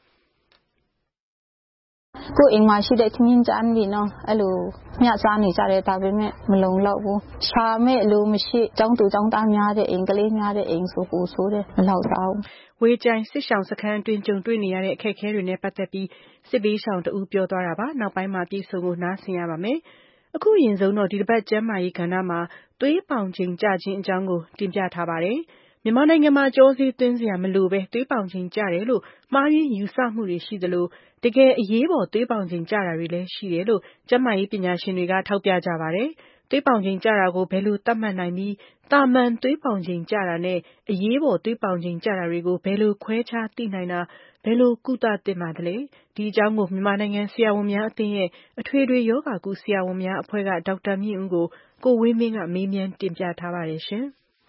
ကိုယ့်အိမ်မှာရှိတဲ့ခင်းကျန်းတွေနော်အဲ့လိုမျှစားနေကြတယ်ဒါပေမဲ့မလုံလောက်ဘူးရှာမဲ့လိုမရှိចောင်းသူចောင်းသားများတဲ့အိမ်ကလေးများတဲ့အိမ်ဆိုပိုဆိုးတယ်မလောက်တော့ဝေကြိုင်စစ်ရှောင်စခန်းအတွင်းကြုံတွေ့နေရတဲ့အခက်အခဲတွေနဲ့ပတ်သက်ပြီးစစ်ဘေးရှောင်တဦးပြောသွားတာပါနောက်ပိုင်းမှာပြည်စုံကိုနားဆင်ရပါမယ်အခုရင်ဆုံးတော့ဒီတစ်ပတ်ကျမ်းမာရေးကဏ္ဍမှာသွေးပေါင်ချိန်ကျခြင်းအကြောင်းကိုတင်ပြထားပါတယ်မြန်မာနိုင်ငံမှာကြောစေးသွင်းစရာမလိုပဲသွေးပေါင်ချိန်ကျတယ်လို့မှားယွင်းယူဆမှုတွေရှိသလိုတကယ်အရေးပေါ်သွေးပေါင်ချိန်ကျတာတွေလည်းရှိတယ်လို့ကျန်းမာရေးပညာရှင်တွေကထောက်ပြကြပါတယ်သွေးပေါင်ချိန်ကျတာကိုဘယ်လိုသတ်မှတ်နိုင်ပြီးတာမန်သွေးပေါင်ချိန်ကျတာနဲ့အရေးပေါ်သွေးပေါင်ချိန်ကျတာတွေကိုဘယ်လိုခွဲခြားသိနိုင်တာဘယ်လိုကုသသင့်ပါသလဲဒီအကြောင်းကိုမြန်မာနိုင်ငံဆရာဝန်များအသင်းရဲ့အထွေထွေယောဂကုဆရာဝန်များအဖွဲ့ကဒေါက်တာမြင့်ဦးကိုဝင်းမင်းကမေးမြန်းတင်ပြထားပါတယ်ရှင်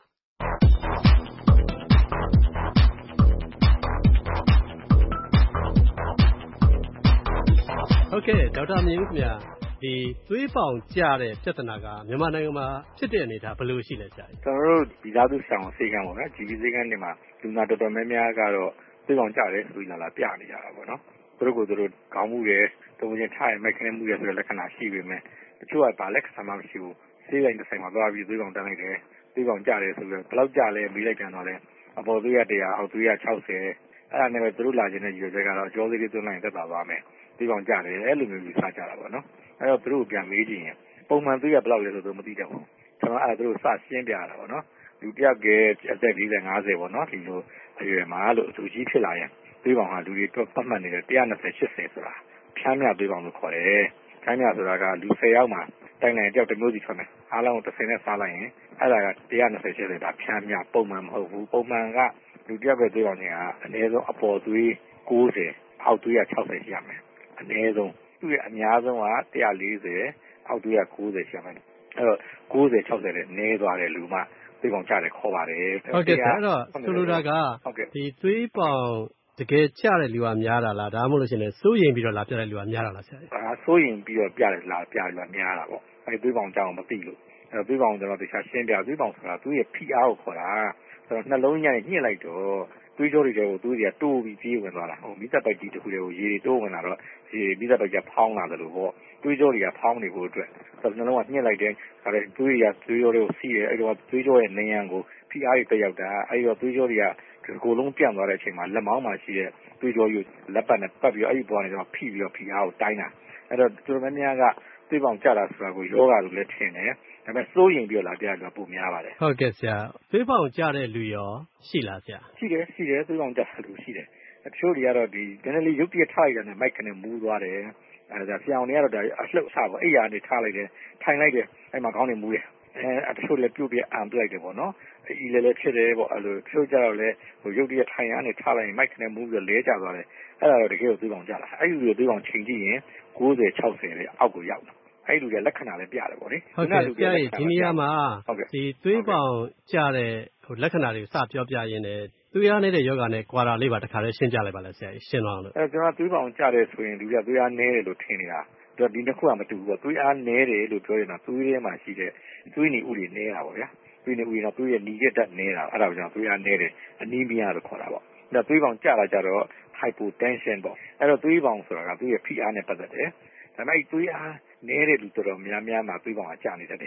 ဟုတ်ကဲ့ဒေါက်တာမြင့်ဦးခင်ဗျာဒီသွေးပေါင်ကျတဲ့ပြဿနာကမြန်မာနိုင်ငံမှာဖြစ်တဲ့အနေအထားဘယ်လိုရှိလဲဆရာကျွန်တော်တို့ဒီသားစုဆောင်ဆေးကမ်းပေါ့နော် GP ဆေးကမ်းတွေမှာလူနာတော်တော်များများကတော့သွေးပေါင်ကျတယ်ဆိုပြီးလာပြနေကြတာပေါ့နော်သူတို့ခေါင်းမှုတယ်တုံးချင်းထားရမိုက်ခနဲ့မှုရဆိုတဲ့လက္ခဏာရှိပေမဲ့တချို့ကဘာလက္ခဏာမှမရှိဘူးဆေးတိုင်းတစ်ဆိုင်မှာသွားပြီးသွေးပေါင်တက်လိုက်တယ်သွေးပေါင်ကျတယ်ဆိုပြီးဘယ်လောက်ကျလဲမေးလိုက်ပြန်တော့လဲအပေါ်သွေးရ100အောက်သွေးရ60အဲ့ဒါနဲ့ပဲသူတို့လာခြင်းတဲ့ရည်ရွယ်ချက်ကတော့ကြောသေးလေးသွင်းလိုက်သက်သာသွားမယ်သွေးပေါင်ကျတယ်အဲ့လိုမျိုးယူဆကြတာပေါ့နော်အဲ့တော့သူတို့ပြန်မေးကြည့်ရင်ပုံမှန်သွေးရဘယ်လောက်လဲဆိုတော့မသိတတ်ဘူးကျွန်တော်အဲ့ဒါသူတို့စရှင်းပြရတာပေါ့နော်လူတစ်ယောက်ကအသက်40 50ပေါ့နော်ဒီလိုအရွယ်မှာလို့သူကြီးဖြစ်လာရင်သွေးပေါင်ဟာလူတွေတွက်ပတ်မှတ်နေတဲ့120 80ဆိုတာဖြန်းမြသွေးပေါင်လို့ခေါ်တယ်ဖြန်းမြဆိုတာကလူ10ယောက်မှာတိုင်းတိုင်းတယောက်တစ်မျိုးစီထွက်မယ်အားလုံးကို30နဲ့စားလိုက်ရင်အဲ့ဒါက120 80ဒါဖြန်းမြပုံမှန်မဟုတ်ဘူးပုံမှန်ကလူတစ်ယောက်ပဲသွေးပေါင်ခြင်းကအနည်းဆုံးအပေါ်သွေး90အောက်သွေးက60ရှိရမယ်အနည်းဆုံးသူ့ရဲ့အများဆုံးက140အောက်သွေးက90ရှိရမယ်အဲ့တော့90 60နဲ့နည်းသွားတဲ့လူမှသွေးပေါင်ကျတယ်ခေါ်ပါတယ်ဟုတ်ကဲ့အဲ့တော့ဆိုလိုတာကဒီသွေးပေါင်တကယ်ကျတဲ့လူကများတာလားဒါမှမဟုတ်လို့ရှိရင်စိုးရင်ပြီးတော့လာပြတဲ့လူကများတာလားဆရာစိုးရင်ပြီးတော့ပြတယ်လာပြတယ်လူကများတာပေါ့အဲ့သွေးပေါင်ကျအောင်မသိလို့အဲ့သွေးပေါင်ကျွန်တော်တခြားရှင်းပြသွေးပေါင်ဆိုတာသူ့ရဲ့ဖိအားကိုခေါ်တာဆိုတော့နှလုံးညံ့ညှစ်လိုက်တော့သွေးကြောတွေကိုသွေးတွေကတိုးပြီးပြေးဝင်သွားတာဟိုမိသက်ပိုက်ကြီးတစ်ခုတည်းကိုရေတွေတိုးဝင်လာတော့ဒီမိသက်ပိုက်ကဖောင်းလာတယ်လို့ပေါ့သွေးကြောတွေကဖောင်းနေဖို့အတွက်ဆိုတော့နှလုံးကညှစ်လိုက်တယ်ဒါလည်းသွေးကြောတွေကိုစီးတယ်အဲ့တော့သွေးကြောရဲ့နေရန်ကိုဖိအားတွေတက်ရောက်တာအဲ့တော့သွေးကြောတွေကကိုယ်လုံးပြန့်သွားတဲ့အချိန်မှာလက်မောင်းမှာရှိတဲ့သွေးကြောယူလက်ပတ်နဲ့ပတ်ပြီးအဲ့ဒီပေါ်နေတော့ဖိပြီးတော့ဖိအားကိုတိုင်းတာအဲ့တော့သူတို့များကသွေးပေါင်ကျတာဆိုတာကိုယောဂါလို့လည်းထင်တယ်ဒါပေမဲ့စိုးရင်ပြီးတော့လာပြတာပုံများပါတယ်ဟုတ်ကဲ့ဆရာသွေးပေါင်ကျတဲ့လူရောရှိလားဆရာရှိတယ်သွေးပေါင်ကျတဲ့လူရှိတယ်တချို့တွေကတော့ဒီနည်းနည်းလေးရုပ်တရက်ထားလိုက်တာနဲ့မိုက်ခနဲ့မူးသွားတယ်အဲဒါဆရာအောင်တွေကတော့ဒါအလှုပ်အဆပေါ့အိယာနေထားလိုက်တယ်ထိုင်လိုက်တယ်အဲ့မှာခေါင်းနေမူးတယ်တချို့လည်းပြုတ်ပြအံပလိုက်တယ်ပေါ့နော်အီလည်းဖြစ်တယ်ပေါ့အဲ့လိုတချို့ကြတော့လည်းဟိုရုပ်တရက်ထိုင်ရနေထားလိုက်ရင်မိုက်ခနဲ့မူးပြီးလဲကျသွားတယ်အဲ့ဒါတော့တကယ်ကိုသွေးပေါင်ကျလာအဲ့ဒီလိုသွေးပေါင်ချိန်ကြည့်ရင်90 60ပဲအောက်ကိုရောက်တယ်အဲ့ဒီလိုလက္ခဏာလည်းပြတယ်ပေါ့လေဟုတ်ကဲ့ဆရာကြီးဒီနေရာမှာဒီသွေးပေါင်ကျတဲ့ဟိုလက္ခဏာတွေကိုစပြောပြရင်းနဲ့သွေးအားနေတဲ့ယောဂနဲ့ကွာတာလေးပါတခါလေးရှင်းပြလိုက်ပါလားဆရာကြီးရှင်းသွားအောင်လို့ကျွန်တော်သွေးပေါင်ကျတယ်ဆိုရင်လူကသွေးအားနည်းတယ်လို့ထင်နေတာဒီတစ်ခုကမတူဘူးပေါ့သွေးအားနည်းတယ်လို့ပြောရင်တော့သွေးထဲမှာရှိတဲ့သွေးနီဥတွေနည်းတာပေါ့ဗျာသွေးနီဥတွေတော့သွေးရဲ့နီရက်တက်နည်းတာအဲ့ဒါကိုကျွန်တော်သွေးအားနည်းတယ်အနီးမီးယားလို့ခေါ်တာပေါ့ဒါသွေးပေါင်ကျတာကြတော့ hypotension ပေါ့အဲ့တော့သွေးပေါင်ဆိုတာကသွေးရဲ့ဖိအားနဲ့ပတ်သက်တယ်ဒါပေမဲ့သွေးအားနည်းတဲ့လူတော်တော်များများမှာသွေးပေါင်ကကျနေတတ်တယ်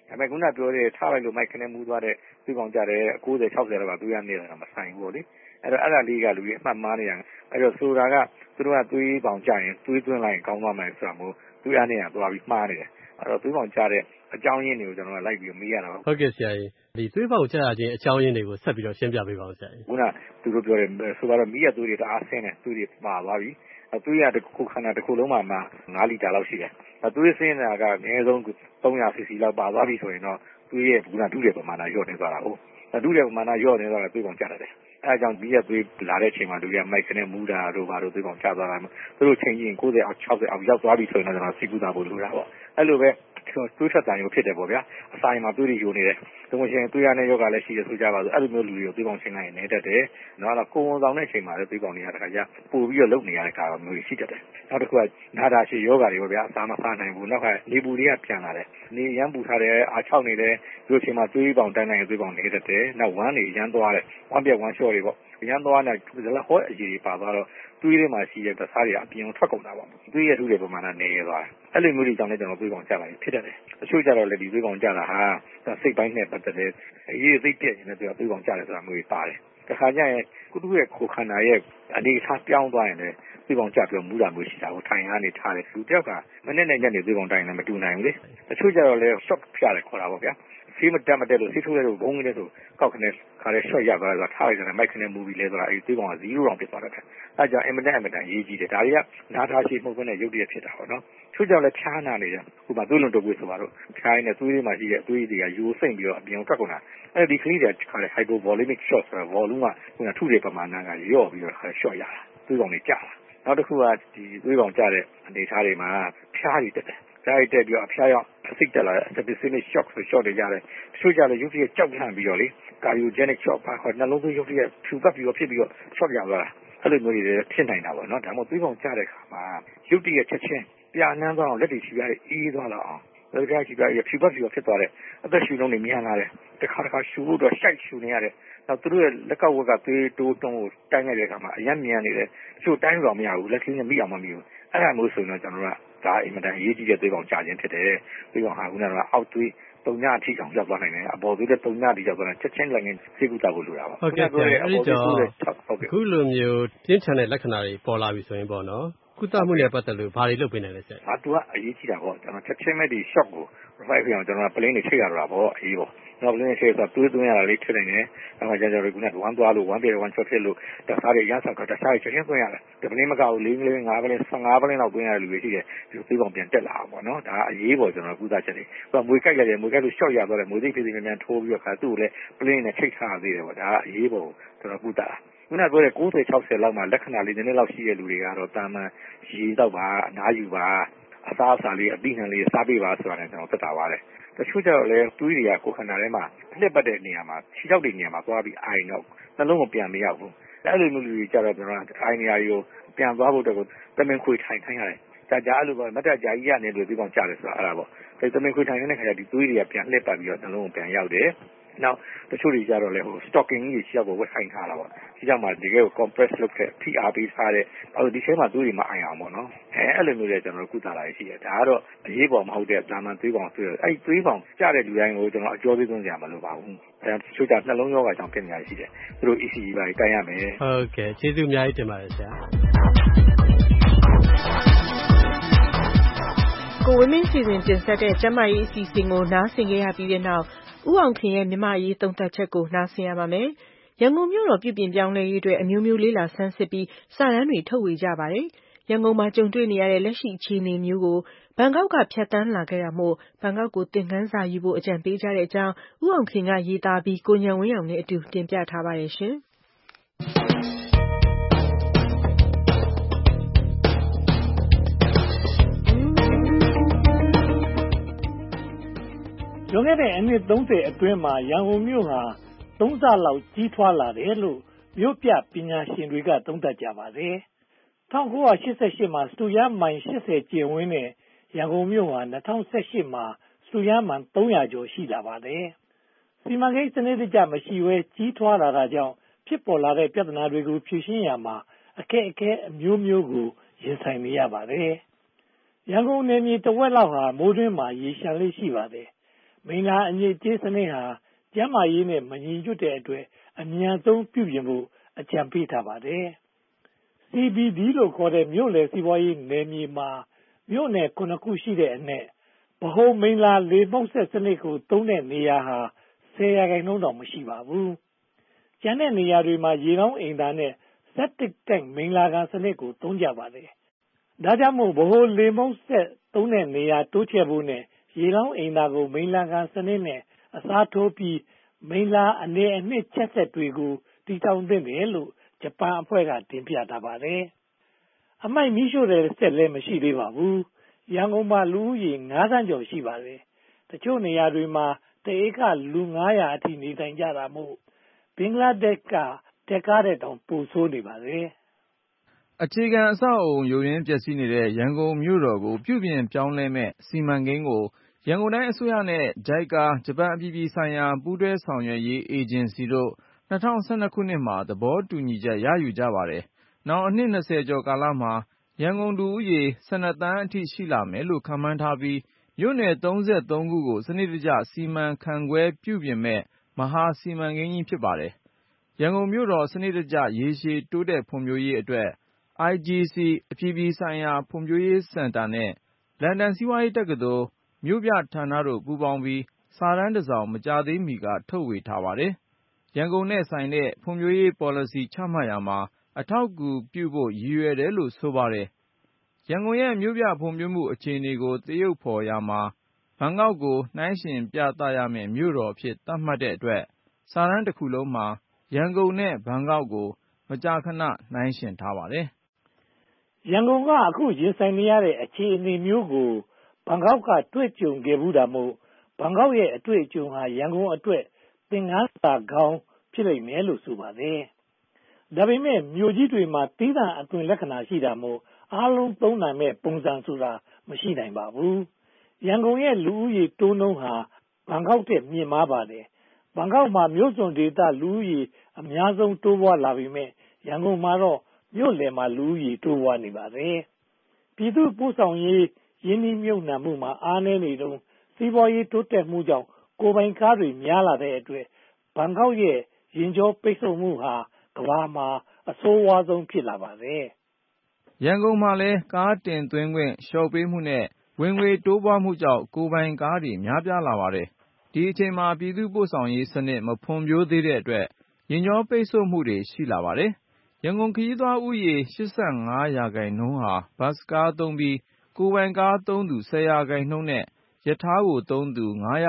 ဒါပေမဲ့ခုနပြောတဲ့ထားလိုက်လို့မိုက်ခနဲ့မူးသွားတဲ့သွေးပေါင်ကျတဲ့90 60လောက်ကသွေးရနေတာမဆိုင်ဘူးပေါ့လေအဲ့တော့အဲ့ဒါလေးကလူကြီးအမှတ်မှားနေရတယ်အဲ့တော့ဆိုတာကသူတို့ကသွေးပေါင်ကျရင်သွေးသွင်းလိုက်ရင်ကောင်းသွားမယ်ဆိုတာမျိုးသွေးရနေတာသွားပြီးမှားနေတယ်အဲ့တော့သွေးပေါင်ကျတဲ့အကြောင်းရင်းတွေကိုကျွန်တော်ကလိုက်ပြီးမေးရတာပါဟုတ်ကဲ့ဆရာကြီးဒီသွေးပေါင်ကျရခြင်းအကြောင်းရင်းတွေကိုဆက်ပြီးတော့ရှင်းပြပေးပါဦးဆရာကြီးခုနသူတို့ပြောတယ်ဆိုတော့မိရသွေးတွေတအားဆင်းတယ်သွေးတွေမှာသွားပြီသွေးရတစ်ခုခန္ဓာတစ်ခုလုံးမှာ9 လီတာလောက်ရှိတယ်သွေးဆင်းတာကအနည်းဆုံး300 cc လောက်ပါသွားပြီဆိုရင်တော့သွေးရဲ့ခုနဒုတဲ့ပမာဏလျော့နေသွားတာဟုတ်ဒုတဲ့ပမာဏလျော့နေသွားတာသွေးပေါင်ကျတယ်အဲအကြောင်းမိရသွေးလာတဲ့အချိန်မှာလူတွေကမိုက်ခနဲ့မူးတာတို့ဘာတို့သွေးပေါင်ကျသွားတာသူတို့ချိန်ချင်း90 60အောက်ရောက်သွားပြီဆိုရင်တော့ကျွန်တော်စီကူတာဖို့လိုတာပေါ့အဲ့လိုပဲသွေးထွက်တန်ရုံဖြစ်တယ်ပေါ့ဗျာအစာရင်မှာသွေးတွေယိုနေတယ်။ဒါမှမဟုတ်သွေးရတဲ့ယောဂလည်းရှိတယ်ဆိုကြပါစို့အဲ့လိုမျိုးလူတွေကိုသွေးပေါင်ဆင်းလိုက်ရင်နေတတ်တယ်။နောက်တော့ကိုယ်ဝန်ဆောင်တဲ့အချိန်မှာလည်းသွေးပေါင်တွေကတခါကျပို့ပြီးတော့လုံနေရတဲ့ကာလမျိုးရှိတတ်တယ်။နောက်တစ်ခုကနာတာရှည်ယောဂတွေပေါ့ဗျာအစာမစားနိုင်ဘူး။နောက်ကနေပူတွေကပြန်လာတယ်။နေရမ်းပူထားတဲ့အား6နေတယ်ဒီလိုချိန်မှာသွေးပေါင်တိုင်းနိုင်သွေးပေါင်နေတတ်တယ်။နောက်ဝမ်းတွေရမ်းသွားတယ်။ဝမ်းပြက်ဝမ်းလျှော့တွေပေါ့။ရမ်းသွားတဲ့ဇလဟောအရေးတွေပါသွားတော့သွေးထဲမှာရှိတဲ့သစားတွေအပြင်ထွက်ကုန်တာပေါ့။သွေးရထုတဲ့ပမာဏနေရသွားတယ်။အဲ့လိုမျိုးတွေကြောင့်လည်းကျွန်တော်သွေးပေါင်ကျလာဖြစ်တတ်တယ်။အချို့ကျတော့လည်းဒီသွေးပေါင်ကျလာဟာစိတ်ပိုင်းနဲ့ပတ်သက်တဲ့အရေးသိပြည့်နေတဲ့သွေးပေါင်ကျတယ်ဆိုတာမျိုးတွေပါတယ်။တခါကျရင်ကုတုရဲ့ကိုခန္ဓာရဲ့အနေအထားပြောင်းသွားရင်လည်းသွေးပေါင်ကျပြီးမူးတာမျိုးရှိတာကိုထိုင်ကနေထားတယ်လူတယောက်ကမနေ့နဲ့ညနေသွေးပေါင်တိုင်းလည်းမတူနိုင်ဘူးလေ။အချို့ကျတော့လည်း shock ဖြရတယ်ခေါ်တာပေါ့ဗျာ။ဆေးမတက်လို့ဆေးထိုးရလို့ဘုံကလေးဆိုကောက်ခနဲ့ခါရဲ shot ရသွားတာထားလိုက်တယ်မိုက်ခနဲ့မူပြီးလဲဆိုတာသွေးပေါင်က0တောင်ဖြစ်သွားတယ်။အဲကြောင့်အင်မတန်ရေးကြည့်တယ်ဒါတွေကနားထားရှိမှုပဲနဲ့ရုပ်တရက်ဖြစ်တာပေါ့နော်။ချို့ကြောင့်လည်းဖျားနာနေတယ်။ဥပမာသွေးလွန်တုပ်ကွေးဆိုပါတော့ဖျားရင်းနဲ့သွေးတွေမှာရှိတဲ့သွေးတွေကယိုစိမ့်ပြီးတော့အပြင်ထွက်ကုန်တာ။အဲဒီကလေးတွေကခါရဲ hypovolemic shock ဆိုတာ volume ကထုတဲ့ပမာဏကလျော့ပြီးတော့ခါရဲ shot ရတာသွေးပေါင်တွေကျတာ။နောက်တစ်ခုကဒီသွေးပေါင်ကျတဲ့အနေအထားတွေမှာဖျားတွေတက်တယ်။ဒါရိုက်တက်ပြီးတော့အဖျားရောက်စိတ်တက်လာတဲ့ septicemic shock ဆို shot တွေရတယ်။တချို့ကြလည်းရုပ်တရက်ကြောက်လန့်ပြီးတော့လေ cardiogenic shock ပါခေါ်နှလုံးသွေးရုပ်တရက်ဖြူပတ်ပြီးတော့ဖြစ်ပြီးတော့ shock ရသွားတာ။အဲ့လိုမျိုးတွေဖြစ်နိုင်တာပေါ့နော်။ဒါမှမဟုတ်သွေးပေါင်ကျတဲ့အခါမှာရုပ်တရက်ချက်ချင်းပြာနှမ်းသွားအောင်လက်တွေခြေပြားတွေအေးသွားလောက်အောင်လက်တွေခြေပြားတွေဖြူပတ်ပြီးတော့ဖြစ်သွားတယ်။အသက်ရှူနှုန်းတွေမြန်လာတယ်။တခါရှူဖို့တော့ရှိုက်ရှူနေရတယ်။နောက်သူတို့ရဲ့လက်ကဝက်ကသွေးတိုးတုံးကိုတိုင်းလိုက်တဲ့အခါမှာအယမ်းမြန်နေတယ်။တချို့တိုင်းတော့မရဘူးလက်ကလေးနဲ့မိအောင်မမိဘူး။အဲ့ဒါမျိုးဆိုရင်တော့ကျွန်တော်တို့ကဒါအင်မတန်အရေးကြီးတဲ့သွေးပေါင်ကျခြင်းဖြစ်တယ်။သွေးပေါင်ဟာခုနကအောက်သွေး3ညအထိအောင်ရောက်သွားနိုင်တယ်အပေါ်သွေးတဲ့3ညအထိရောက်သွားတယ်ချက်ချင်းလည်းငင်းဆေးကုသဖို့လိုတာပါဟုတ်ကဲ့အဲ့ဒီတော့အခုလိုမျိုးပြင်းထန်တဲ့လက္ခဏာတွေပေါ်လာပြီဆိုရင်ပေါ့နော်ကုသမှုနဲ့ပတ်သက်လို့ဘာတွေလုပ်ပေးနိုင်လဲဆရာ။သူကအရေးကြီးတာပေါ့ကျွန်တော်ချက်ချင်းမဲ့ဒီ shock ကို revive ဖြစ်အောင်ကျွန်တော်က plane တွေချိန်ရတာပေါ့အရေးပေါ့။နောက် plane တွေချိန်ဆိုသွေးသွင်းရတာလေးဖြစ်နိုင်တယ်။နောက်မှကျွန်တော်တို့ကဝမ်းသွားလို့ဝမ်းပြေဝမ်းချောဖြစ်လို့တခြားတွေရဆောက်ကတခြားတွေချက်ချင်းသွင်းရတယ်။ဒီ plane မကဘူး4 plane 5 plane 15 plane လောက်သွင်းရတဲ့လူတွေရှိတယ်။ဒီသွေးပေါင်ပြန်တက်လာအောင်ပေါ့နော်။ဒါအရေးပေါ့ကျွန်တော်ကုသချက်တွေ။သူကမွေကြိုက်လိုက်တယ်မွေကြိုက်လို့ shock ရသွားတယ်မွေသိဖြည်းဖြည်းမြန်ထိုးပြီးတော့ခါသူ့ကိုလည်း plane နဲ့ချိန်ထားသေးတယ်ပေါ့။ဒါအရေးပေါ့ကျွန်တော်ကုသတာ။ခုနပြောတဲ့90 60လောက်မှာလက္ခဏာလေးနည်းနည်းလောက်ရှိတဲ့လူတွေကတော့တာမန်ရေတောက်ပါအနားယူပါအစားအစာလေးအပိနှံလေးစားပေးပါဆိုတာနဲ့ကျွန်တော်သက်သာပါတယ်တချို့ကျတော့လည်းသွေးတွေကကိုယ်ခန္ဓာထဲမှာလှည့်ပတ်တဲ့နေရာမှာခြေထောက်တွေနေရာမှာသွားပြီးအိုင်တော့နှလုံးကိုပြန်မရောက်ဘူးအဲ့လိုမျိုးလူတွေကျတော့ကျွန်တော်အိုင်နေရာကိုပြန်သွားဖို့တော့တမင်ခွေထိုင်ခိုင်းရတယ်ကြာအဲ့လိုပဲမတ်တက်ကြာကြီးရနေလို့ပြီးပေါင်းကြတယ်ဆိုတာအဲ့ဒါပေါ့ဒီတမင်ခွေထိုင်နေတဲ့ခါကျဒီသွေးတွေကပြန်လှည့်ပတ်ပြီးတော့နှလုံးကိုပြန်ရောက်တယ်နောက်တချို့တွေကြတော့လေstocking ကြီးရှေ့ကိုဝတ်ခိုင်းထားတာပေါ့ဒီကြောင့်မှဒီကဲကို compress လုပ်တဲ့ PR ပေးထားတဲ့ဒီထဲမှာသွေးတွေမအိုင်အောင်ပေါ့နော်အဲ့လိုမျိုးတွေကျွန်တော်တို့ကုသလာရရှိတယ်ဒါကတော့အရေးပေါ်မဟုတ်တဲ့တာမန်သွေးပေါင်သွေးအဲ့သွေးပေါင်ကျတဲ့လူတိုင်းကိုကျွန်တော်အကျော်သေးသွင်းကြမှာလို့ပါဘူးတချို့ကြနှလုံးရောဂါကြောင့်ဖြစ်နေရရှိတယ်သူတို့ ECG ပါတိုင်းရမယ်ဟုတ်ကဲ့ကျေးဇူးအများကြီးတင်ပါတယ်ဆရာကိုဝင်းမင်းစီစဉ်တင်ဆက်တဲ့ကျမကြီးအစီအစဉ်ကိုနားဆင်ကြရပြီးတဲ့နောက်ဦးအောင်ခင်ရဲ့မြမရေးသုံးသပ်ချက်ကိုနားဆင်ရပါမယ်။ရန်ကုန်မြို့တော်ပြုပြင်ပြောင်းလဲရေးအတွက်အမျိုးမျိုးလေးလာဆန်းစစ်ပြီးစာတမ်းတွေထုတ်ဝေကြပါတယ်။ရန်ကုန်မှာကြုံတွေ့နေရတဲ့လက်ရှိအခြေအနေမျိုးကိုဘန်ကောက်ကဖြတ်တန်းလာခဲ့တာမို့ဘန်ကောက်ကိုသင်ခန်းစာယူဖို့အကြံပေးကြတဲ့အကြောင်းဦးအောင်ခင်ကရေးသားပြီးကိုဉာဏ်ဝင်းအောင်နဲ့အတူတင်ပြထားပါတယ်ရှင်။လွန်ခဲ့တဲ့အနှစ်30အတွင်းမှာရန်ကုန်မြို့ဟာ3ဆလောက်ကြီးထွားလာတယ်လို့မြို့ပြပညာရှင်တွေကသုံးသပ်ကြပါတယ်။1988မှာစတုရန်းမိုင်80ကျယ်ဝန်းတဲ့ရန်ကုန်မြို့ဟာ2018မှာစတုရန်းမိုင်300ကျော်ရှိလာပါတယ်။စီမံကိန်းစနစ်တကျမရှိဘဲကြီးထွားလာတာကြောင့်ဖြစ်ပေါ်လာတဲ့ပြဿနာတွေကိုဖြေရှင်းရမှာအခက်အခဲအမျိုးမျိုးကိုရင်ဆိုင်နေရပါတယ်။ရန်ကုန်နယ်မြေတစ်ဝက်လောက်ဟာမိုးတွင်းမှာရေရှမ်းလေးရှိပါတယ်။မိလ္လာအညစ်အကြေးစနစ်ဟာကျန်းမာရေးနဲ့မညီညွတ်တဲ့အတွက်အမြန်ဆုံးပြုပြင်ဖို့အကြံပေးထားပါတယ်။ CBD လို့ခေါ်တဲ့မြို့လယ်စီးပွားရေးနယ်မြေမှာမြို့နယ် ခုရှိတဲ့အနက်ဗဟိုမိလ္လာလေမှုတ်ဆက်စနစ်ကိုသုံးတဲ့နေရာဟာ 10% တောင်မရှိပါဘူး။ကျန်တဲ့နေရာတွေမှာရေလောင်းအိမ်သာနဲ့ septic tank မိလ္လာကန်စနစ်ကိုသုံးကြပါတယ်။ဒါကြောင့်မို့ဗဟိုလေမှုတ်ဆက်သုံးတဲ့နေရာတိုးချဲ့ဖို့နဲ့ရေလောင်းအိမ်သာကိုမိလ္လာကန်စနစ်နဲ့အစားထိုးပြီးမိလ္လာအနေအနှစ်ချက်ဆက်တွေကိုတည်ထောင်သင့်တယ်လို့ဂျပန်အဖွဲ့ကတင်ပြထားပါတယ်။အမိုက်မီးရှို့တဲ့စက်လည်းမရှိသေးပါဘူး။ရန်ကုန်မှာလူဦးရေ 5 သန်းကျော်ရှိပါတယ်။တချို့နေရာတွေမှာတဧကလူ 500 အထိနေထိုင်ကြတာမို့ဘင်္ဂလားဒေ့ရှ်ကတက်ကားတဲ့တောင်ပိုဆိုးနေပါတယ်။အခြေခံအဆောက်အအုံယိုယွင်းပျက်စီးနေတဲ့ရန်ကုန်မြို့တော်ကိုပြုပြင်ပြောင်းလဲမဲ့စီမံကိန်းကိုရန်ကုန်တိုင်းအစိုးရနဲ့ JICA ဂျပန်အပြည်ပြည်ဆိုင်ရာပူးတွဲဆောင်ရွက်ရေးအေဂျင်စီတို့2012 ခုနှစ်မှာသဘောတူညီချက်ရယူကြပါတယ်။နောက်အနှစ် 20 ကျော်ကာလမှာရန်ကုန်လူဦးရေ 12 သန်းအထိရှိလာမယ်လို့ခန့်မှန်းထားပြီးမြို့နယ် 33 ခုကိုစနစ်တကျစီမံခန့်ခွဲပြုပြင်မဲ့မဟာစီမံကိန်းကြီးဖြစ်ပါတယ်။ရန်ကုန်မြို့တော်စနစ်တကျရေရှည်တိုးတက်ဖွံ့ဖြိုးရေးအတွက် IGC အပြည်ပြည်ဆိုင်ရာဖွံ့ဖြိုးရေးစင်တာနဲ့လန်ဒန်စီးပွားရေးတက္ကသိုလ်မြို့ပြဌာနတို့ပူးပေါင်းပြီးစာတမ်းတစ်စောင်မကြာသေးမီကထုတ်ဝေထားပါတယ်။ရန်ကုန်နဲ့ဆိုင်တဲ့ဖွံ့ဖြိုးရေးပေါ်လစီချမှတ်ရာမှာအထောက်အကူပြုဖို့ရည်ရွယ်တယ်လို့ဆိုပါတယ်။ရန်ကုန်ရဲ့မြို့ပြဖွံ့ဖြိုးမှုအခြေအနေကိုသရုပ်ဖော်ရာမှာဘန်ကောက်ကိုနှိုင်းယှဉ်ပြသရမယ့်မြို့တော်အဖြစ်သတ်မှတ်တဲ့အတွက်စာတမ်းတစ်ခုလုံးမှာရန်ကုန်နဲ့ဘန်ကောက်ကိုမကြာခဏနှိုင်းယှဉ်ထားပါတယ်။ရန်ကုန်ကအခုရင်ဆိုင်နေရတဲ့အခြေအနေမျိုးကိုဘန်ကောက်ကတွေ့ကြုံခဲ့ဘူးတာမို့ဘန်ကောက်ရဲ့အတွေ့အကြုံဟာရန်ကုန်အတွက်သင်ခန်းစာကောင်းဖြစ်လိမ့်မယ်လို့ဆိုပါတယ်။ဒါပေမဲ့မြို့ကြီးတွေမှာသီးသန့်အသွင်လက္ခဏာရှိတာမို့အားလုံးသုံးနိုင်မဲ့ပုံစံဆိုတာမရှိနိုင်ပါဘူး။ရန်ကုန်ရဲ့လူဦးရေတိုးနှုန်းဟာဘန်ကောက်ထက်မြင့်မားပါတယ်။ဘန်ကောက်မှာမြို့စွန်ဒေသလူဦးရေအများဆုံးတိုးပွားလာပေမဲ့ရန်ကုန်မှာတော့မြို့လယ်မှာလူဦးရေတိုးပွားနေပါတယ်။ပြည်သူ့ပို့ဆောင်ရေးရင်းနှီးမြှုပ်နှံမှုမှာအားနည်းနေတုန်းစီးပွားရေးတိုးတက်မှုကြောင့်ကိုယ်ပိုင်ကားတွေများလာတဲ့အတွက်ဘန်ကောက်ရဲ့ယာဉ်ကြောပိတ်ဆို့မှုဟာကမ္ဘာမှာအဆိုးဝါးဆုံးဖြစ်လာပါတယ်။ရန်ကုန်မှာလည်းကားတင်သွင်းခွင့်လျှော့ပေးမှုနဲ့ဝင်ငွေတိုးပွားမှုကြောင့်ကိုယ်ပိုင်ကားတွေများပြားလာပါတယ်။ဒီအချိန်မှာပြည်သူ့ပို့ဆောင်ရေးစနစ်မဖွံ့ဖြိုးသေးတဲ့အတွက်ယာဉ်ကြောပိတ်ဆို့မှုတွေရှိလာပါတယ်။ရန်ကုန်ခရီးသွားဦးရေ 85% ဟာဘတ်စ်ကားသုံးပြီးကိုယ်ပိုင်ကားသုံးသူ 10% နဲ့ရထားကိုသုံးသူ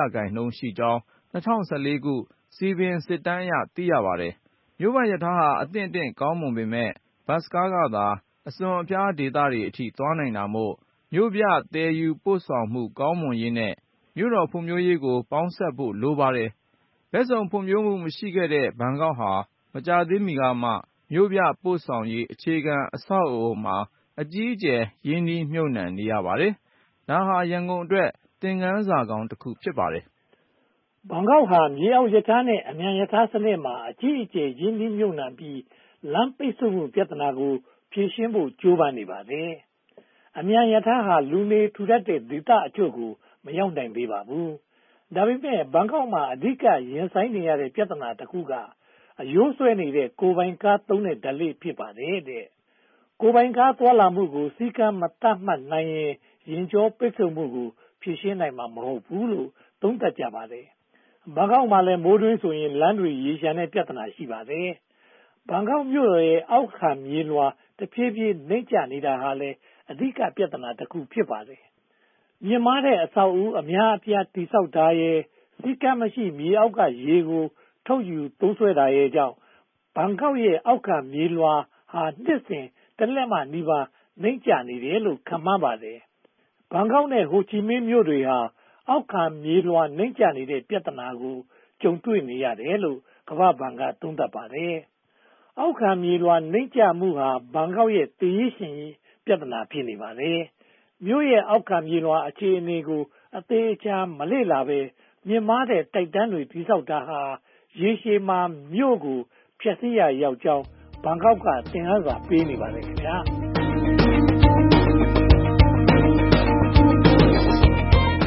5% ရှိကြောင်း2014 ခုစည်ပင်စစ်တမ်းအရသိရပါတယ်။မြို့ပတ်ရထားဟာအသင့်ကောင်းမွန်ပေမဲ့ဘတ်စ်ကားကသာအစွန်အဖျားဒေသတွေအထိသွားနိုင်တာမို့မြို့ပြသယ်ယူပို့ဆောင်မှုကောင်းမွန်ရေးနဲ့မြို့တော်ဖွံ့ဖြိုးရေးကိုပေါင်းစပ်ဖို့လိုပါတယ်။ဘက်စုံဖွံ့ဖြိုးမှုမရှိခဲ့တဲ့ဘန်ကောက်ဟာမကြာသေးမီကမှမြို့ပြပို့ဆောင်ရေးအခြေခံအဆောက်အအုံမှာအကြီးအကျယ်ရင်းနှီးမြှုပ်နှံနေရပါတယ်။ဒါဟာရန်ကုန်အတွက်သင်ခန်းစာကောင်းတစ်ခုဖြစ်ပါတယ်။ဘန်ကောက်ဟာမြေအောက်ရထားနဲ့အမြန်ရထားစနစ်မှာအကြီးအကျယ်ရင်းနှီးမြှုပ်နှံပြီးလမ်းပိတ်ဆို့မှုပြဿနာကိုဖြေရှင်းဖို့ကြိုးပမ်းနေပါတယ်။အမြန်ရထားဟာလူနေထူထပ်တဲ့ဒေသအချို့ကိုမရောက်နိုင်သေးပါဘူး။ဒါပေမဲ့ဘန်ကောက်မှာအဓိကရင်ဆိုင်နေရတဲ့ပြဿနာတစ်ခုကအယိုးဆွဲနေတဲ့ကိုယ်ပိုင်ကားသုံးတဲ့ဓလေ့ဖြစ်ပါတယ်တဲ့။ကိုယ်ပိုင်ကားသွားလာမှုကိုစည်းကမ်းမတတ်မှတ်နိုင်ရင်ယာဉ်ကြောပိတ်ဆို့မှုကိုဖြေရှင်းနိုင်မှာမဟုတ်ဘူးလို့သုံးသပ်ကြပါတယ်။ဘန်ကောက်မှာလည်းမိုးတွင်းဆိုရင်လမ်းတွေရေလျှံတဲ့ပြဿနာရှိပါတယ်။ဘန်ကောက်မြို့ရဲ့အောက်ခံမြေလွှာတဖြည်းဖြည်းနှိမ့်ကျနေတာဟာလည်းအဓိကပြဿနာတစ်ခုဖြစ်ပါတယ်။မြင့်မားတဲ့အဆောက်အဦအများအပြားတည်ဆောက်တာရဲ့စည်းကမ်းမရှိမြေအောက်ကရေကိုထုတ်ယူသုံးစွဲတာရဲ့ကြောင့်ဘန်ကောက်ရဲ့အောက်ခံမြေလွှာဟာနှစ်စဉ်တစ်လက်မနီးပါးနှိမ့်ကျနေတယ်လို့ခန့်မှန်းပါတယ်။ဘန်ကောက်နဲ့ဟိုချီမင်းမြို့တွေဟာအောက်ခံမြေလွှာနှိမ့်ကျနေတဲ့ပြဿနာကိုကြုံတွေ့နေရတယ်လို့ကမ္ဘာ့ဘဏ်ကသုံးသပ်ပါတယ်။အောက်ခံမြေလွှာနှိမ့်ကျမှုဟာဘန်ကောက်ရဲ့တည်ရည်ရှင်ပြဿနာဖြစ်နေပါတယ်။မြို့ရဲ့အောက်ခံမြေလွှာအခြေအနေကိုအသေးအချာမလေ့လာပဲမြင့်မားတဲ့တိုက်တန်းတွေတည်ဆောက်တာဟာရေရှည်မှာမြို့ကိုဖျက်ဆီးရရောက်ကြောင်းဘန်ကောက်ကသင်ခန်းစာပေးနေပါတယ်ခင်ဗျာ။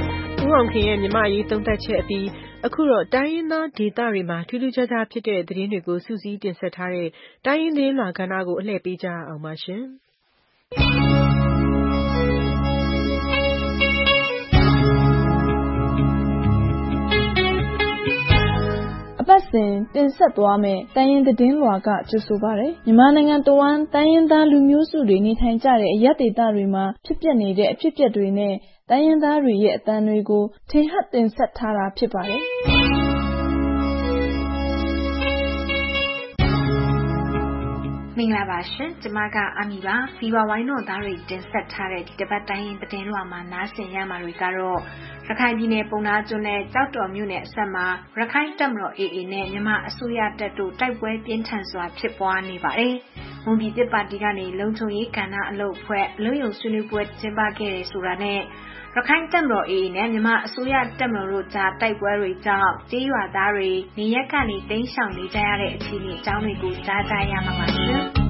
ဦးအောင်ခင်ရဲ့မြန်မာ့အရေးသုံးသပ်ချက်အပြီးအခုတော့တိုင်းရင်းသားဒေသတွေမှာထူးထူးခြားခြားဖြစ်တဲ့သတင်းတွေကိုစုစည်းတင်ဆက်ထားတဲ့တိုင်းရင်းသတင်းလွှာကဏ္ဍကိုအလှည့်ပေးကြရအောင်ပါရှင်။အပတ်စဉ်တင်ဆက်သွားမယ့်တိုင်းရင်းသတင်းလွှာကကြိုဆိုပါရယ်မြန်မာနိုင်ငံတဝန်းတိုင်းရင်းသားလူမျိုးစုတွေနေထိုင်ကြတဲ့အရပ်ဒေသတွေမှာဖြစ်ပျက်နေတဲ့အဖြစ်အပျက်တွေနဲ့တိုင်းရင်းသားတွေရဲ့အသံတွေကိုထင်ဟပ်တင်ဆက်ထားတာဖြစ်ပါတယ်။မင်္ဂလာပါရှင်ကျမကအမီပါဗီဝဝိုင်းတော်သားတွေတင်ဆက်ထားတဲ့ဒီတစ်ပတ်တိုင်းရင်သတင်းလွှာမှာနားဆင်ရမှာတွေကတော့ရခိုင်ပြည်နယ်ပုံနာကျွန်းနဲ့ကြောက်တော်မြို့နယ်အစပ်မှာရခိုင်တပ်မတော် AA နဲ့မြန်မာအစိုးရတပ်တို့တိုက်ပွဲပြင်းထန်စွာဖြစ်ပွားနေပါတယ်။မွန်ပြည်သစ်ပါတီကနေလုံခြုံရေးကဏ္ဍအလုပ်အဖွဲ့အလို့ရုံဆွေးနွေးပွဲကျင်းပခဲ့တယ်ဆိုတာနဲ့ရခိုင်တပ်မတော် AA နဲ့မြန်မာအစိုးရတပ်မတော်တို့ကြားတိုက်ပွဲတွေကြောင့်ကြေးရွာသားတွေနေရက်ကနေတိမ်းရှောင်နေကြရတဲ့အခြေအနေအကြောင်းတွေကိုကြားကြရမှာပါရှင်။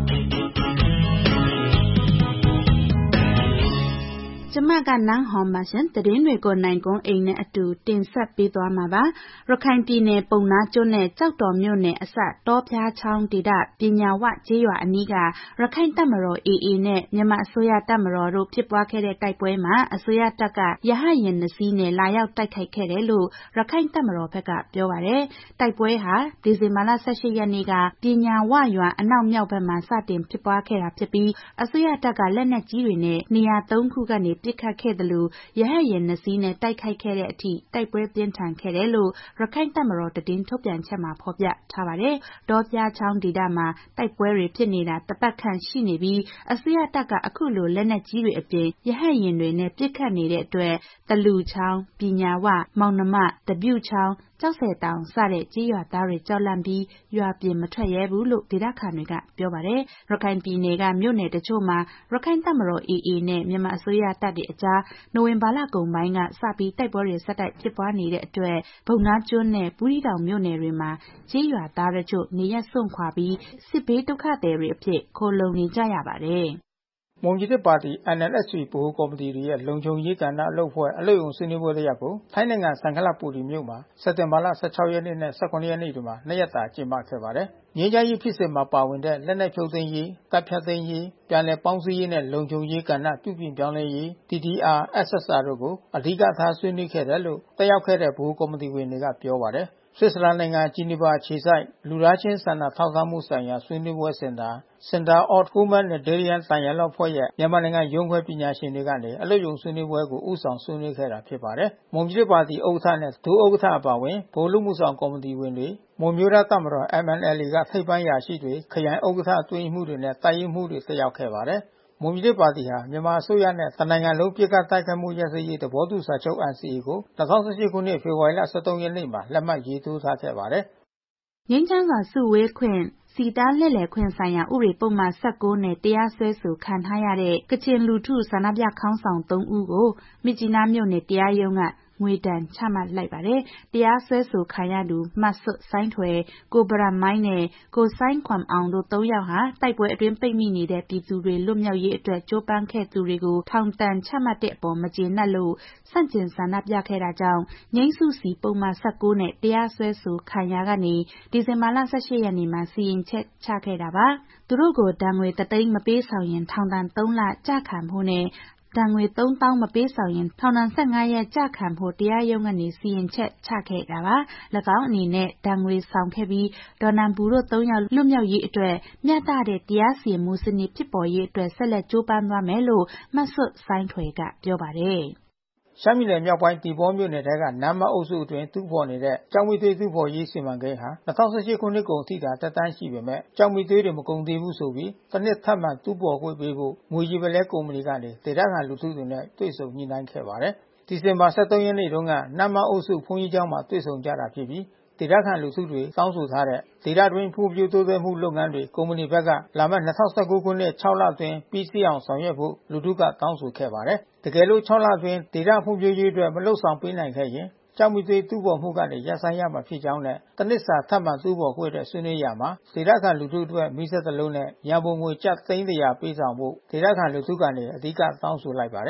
ကျမကနန်းဟောင်ပါရှင်သတင်းတွေကိုနိုင်ကုန်းအိမ်နဲ့အတူတင်ဆက်ပေးသွားမှာပါရခိုင်ပြည်နယ်ပုံနာကျွန်းနဲ့ကြောက်တော်မြို့နယ်အစပ်တောဖျားချောင်းဒေသပညာဝကျေးရွာအနီးကရခိုင်တပ်မတော် AA နဲ့မြန်မာအစိုးရတပ်မတော်တို့ဖြစ်ပွားခဲ့တဲ့တိုက်ပွဲမှာအစိုးရတပ်ကရဟတ်ယာဉ်2စီးနဲ့လာရောက်တိုက်ခိုက်ခဲ့တယ်လို့ရခိုင်တပ်မတော်ဘက်ကပြောပါတယ်တိုက်ပွဲဟာဒီဇင်ဘာလ18ရက်နေ့ကပညာဝရွာအနောက်မြောက်ဘက်မှာစတင်ဖြစ်ပွားခဲ့တာဖြစ်ပြီးအစိုးရတပ်ကလက်နက်ကြီးတွေနဲ့နေရာ3ခုကနေပစ်ခတ်ခဲ့တယ်လို့ရဟတ်ယာဉ်2စီးနဲ့တိုက်ခိုက်ခဲ့တဲ့အထိတိုက်ပွဲပြင်းထန်ခဲ့တယ်လို့ရခိုင်တပ်မတော်သတင်းထုတ်ပြန်ချက်မှာဖော်ပြထားပါတယ်။တောပြားချောင်းဒေသမှာတိုက်ပွဲတွေဖြစ်နေတာတပတ်ခန့်ရှိနေပြီးအစိုးရတပ်ကအခုလိုလက်နက်ကြီးတွေအပြင်ရဟတ်ယာဉ်တွေနဲ့ပစ်ခတ်နေတဲ့အတွက်တလူချောင်းပညာဝမောင်နှမတပြုတ်ချောင်းကျောက်ဆယ်တောင်စတဲ့ကြေးရွာသားတွေကြောက်လန့်ပြီးရွာပြင်မထွက်ရဲဘူးလို့ဒေသခံတွေကပြောပါတယ်။ရခိုင်ပြည်နယ်ကမြို့နယ်တချို့မှာရခိုင်တပ်မတော် AA နဲ့မြန်မာအစိုးရတပ်တွေအကြားနိုဝင်ဘာလကုန်ပိုင်းကစပြီးတိုက်ပွဲတွေဆက်တိုက်ဖြစ်ပွားနေတဲ့အတွက်ဘုံနာကျွန်းနဲ့ဘူးရီတောင်မြို့နယ်တွေမှာကြေးရွာသားတို့ချို့နေရပ်စွန့်ခွာပြီးစစ်ဘေးဒုက္ခသည်တွေအဖြစ်ခိုလှုံနေကြရပါတယ်။မွန်ပြည်သစ်ပါတီ NLSP ဗဟိုကော်မတီရဲ့လုံခြုံရေးကဏ္ဍအလုပ်အဖွဲ့အလို့ရုံဆွေးနွေးပွဲတစ်ရပ်ကိုထိုင်းနိုင်ငံစံခလပူရီမြို့မှာစက်တင်ဘာလ16ရက်နေ့နဲ့18ရက်နေ့တွေမှာ2ရက်တာကျင်းပခဲ့ပါတယ်။ငြိမ်းချမ်းရေးဖြစ်စဉ်မှာပါဝင်တဲ့လက်နက်ဖြုတ်သိမ်းရေး၊တပ်ဖြတ်သိမ်းရေး၊ပြန်လည်ပေါင်းစည်းရေးနဲ့လုံခြုံရေးကဏ္ဍပြုပြင်ပြောင်းလဲရေး DDR SSR တို့ကိုအဓိကထားဆွေးနွေးခဲ့တယ်လို့တက်ရောက်ခဲ့တဲ့ဗဟိုကော်မတီဝင်တွေကပြောပါတယ်။ဆွစ်ဇာလန်နိုင်ငံဂျီနီဗာခြေစိုက်လူသားချင်းစာနာထောက်ထားမှုဆိုင်ရာဆွေးနွေးပွဲစင်တာ Center of Humanitarian Dialogue ဖွဲ့ရဲ့မြန်မာနိုင်ငံရုံးခွဲပညာရှင်တွေကနေအလို့ရုံဆွေးနွေးပွဲကိုဥဆောင်ဆွေးနွေးခဲ့တာဖြစ်ပါတယ်။မွန်ပြည်သစ်ပါတီဥက္ကဋ္ဌနဲ့ဒုဥက္ကဋ္ဌအပါအဝင်ဗဟိုလူမှုဆောင်ကော်မတီဝင်တွေမွန်မျိုးသားတပ်မတော် MNLA ကထိပ်ပိုင်းရာရှိတွေခရိုင်ဥက္ကဋ္ဌအတွင်းမှုတွေနဲ့တိုက်ရေးမှုတွေတက်ရောက်ခဲ့ပါတယ်။မွန်ပြည်သစ်ပါတီဟာမြန်မာအစိုးရနဲ့တနိုင်ငံလုံးပြည်ကတိုက်ခိုက်မှုရပ်စဲရေးသဘောတူစာချုပ် NCA ကို2018ခုနှစ်ဖေဖော်ဝါရီလ23ရက်နေ့မှာလက်မှတ်ရေးထိုးထားခဲ့ပါတယ်။ငြိမ်းချမ်းစွာစုဝေးခွင့်စီတန်းလှည့်လည်ခွင့်ဆိုင်ရာဥပဒေပုံမှန်19နဲ့တရားစွဲဆိုခံထားရတဲ့ကချင်လူထုဆန္ဒပြခေါင်းဆောင်3ဦးကိုမြစ်ကြီးနားမြို့နယ်တရားရုံးကငွေဒဏ်ချမှတ်လိုက်ပါတယ်။တရားစွဲဆိုခံရသူမဆွတ်ဆိုင်းထွယ်ကိုဗရန်မိုင်းနဲ့ကိုဆိုင်းခွမ်အောင်တို့3ယောက်ဟာတိုက်ပွဲအတွင်းပိတ်မိနေတဲ့ပြည်သူတွေလွတ်မြောက်ရေးအတွက်ကြိုးပမ်းခဲ့သူတွေကိုထောင်ဒဏ်ချမှတ်တဲ့အပေါ်မကျေနပ်လို့ဆန့်ကျင်ဆန္ဒပြခဲ့တာကြောင့်ငြိမ်းစုစီပုံမှန်19နဲ့တရားစွဲဆိုခံရကနေဒီဇင်ဘာလ18ရက်နေ့မှာစီရင်ချက်ချခဲ့တာပါ။သူတို့ကိုဒဏ်ငွေ3သိန်းမပေးဆောင်ရင်ထောင်ဒဏ်3လကျခံဖို့နဲ့ဒဏ်ငွေ3000မပေးဆောင်ရင်ထောင်ဒဏ်15ရက်ကျခံဖို့တရားရုံးကနေစီရင်ချက်ချခဲ့တာပါ။၎င်းအနေနဲ့ဒဏ်ငွေဆောင်ခဲ့ပြီးဒေါ်နန်ဘူးတို့3ယောက်လွတ်မြောက်ရေးအတွက်မျှတတဲ့တရားစီရင်မှုစနစ်ဖြစ်ပေါ်ရေးအတွက်ဆက်လက်ကြိုးပမ်းသွားမယ်လို့မဆွတ်ဆိုင်းထွယ်ကပြောပါတယ်။ရှမ်းပြည်နယ်မြောက်ပိုင်းတီဘောမြို့နယ်ထဲကနမ်းမအုပ်စုအတွင်းတူးဖော်နေတဲ့ကျောက်မီးသွေးတူးဖော်ရေးစီမံကိန်းဟာ2018ခုနှစ်ကုန်ထိတာတက်တန်းရှိပေမဲ့ကျောက်မီးသွေးတွေမကုန်သေးဘူးဆိုပြီးတစ်နှစ်ထပ်မံတူးဖော်ခွင့်ပေးဖို့ငွေကြီးပလဲကုမ္ပဏီကနေဒေသခံလူထုတွေနဲ့တွေ့ဆုံညှိနှိုင်းခဲ့ပါတယ်။ဒီဇင်ဘာ23ရက်နေ့တုန်းကနမ်းမအုပ်စုဘုန်းကြီးကျောင်းမှာတွေ့ဆုံကြတာဖြစ်ပြီးဒေသခံလူထုတွေတောင်းဆိုထားတဲ့ဒေသတွင်းဖွံ့ဖြိုးတိုးတက်မှုလုပ်ငန်းတွေကုမ္ပဏီဘက်ကလာမယ့်2019ခုနှစ်6လအတွင်းပြီးစီးအောင်ဆောင်ရွက်ဖို့လူထုကတောင်းဆိုခဲ့ပါတယ်။တကယ်လို့6လအတွင်းဒေသဖွံ့ဖြိုးရေးအတွက်မလုပ်ဆောင်ပေးနိုင်ခဲ့ရင်ကျောက်မီးသွေးတူးဖော်မှုကနေရပ်ဆိုင်းရမှာဖြစ်ကြောင်းနဲ့တနစ်စာထပ်မံတူးဖော်ခွင့်တဲ့ဆွေးနွေးရမှာဒေသခံလူထုအတွက်မိဆက်တလုံးနဲ့ရန်ပုံငွေကျပ်သိန်း100ပေးဆောင်ဖို့ဒေသခံလူထုကနေအဓိကတောင်းဆိုလိုက်ပါတယ်။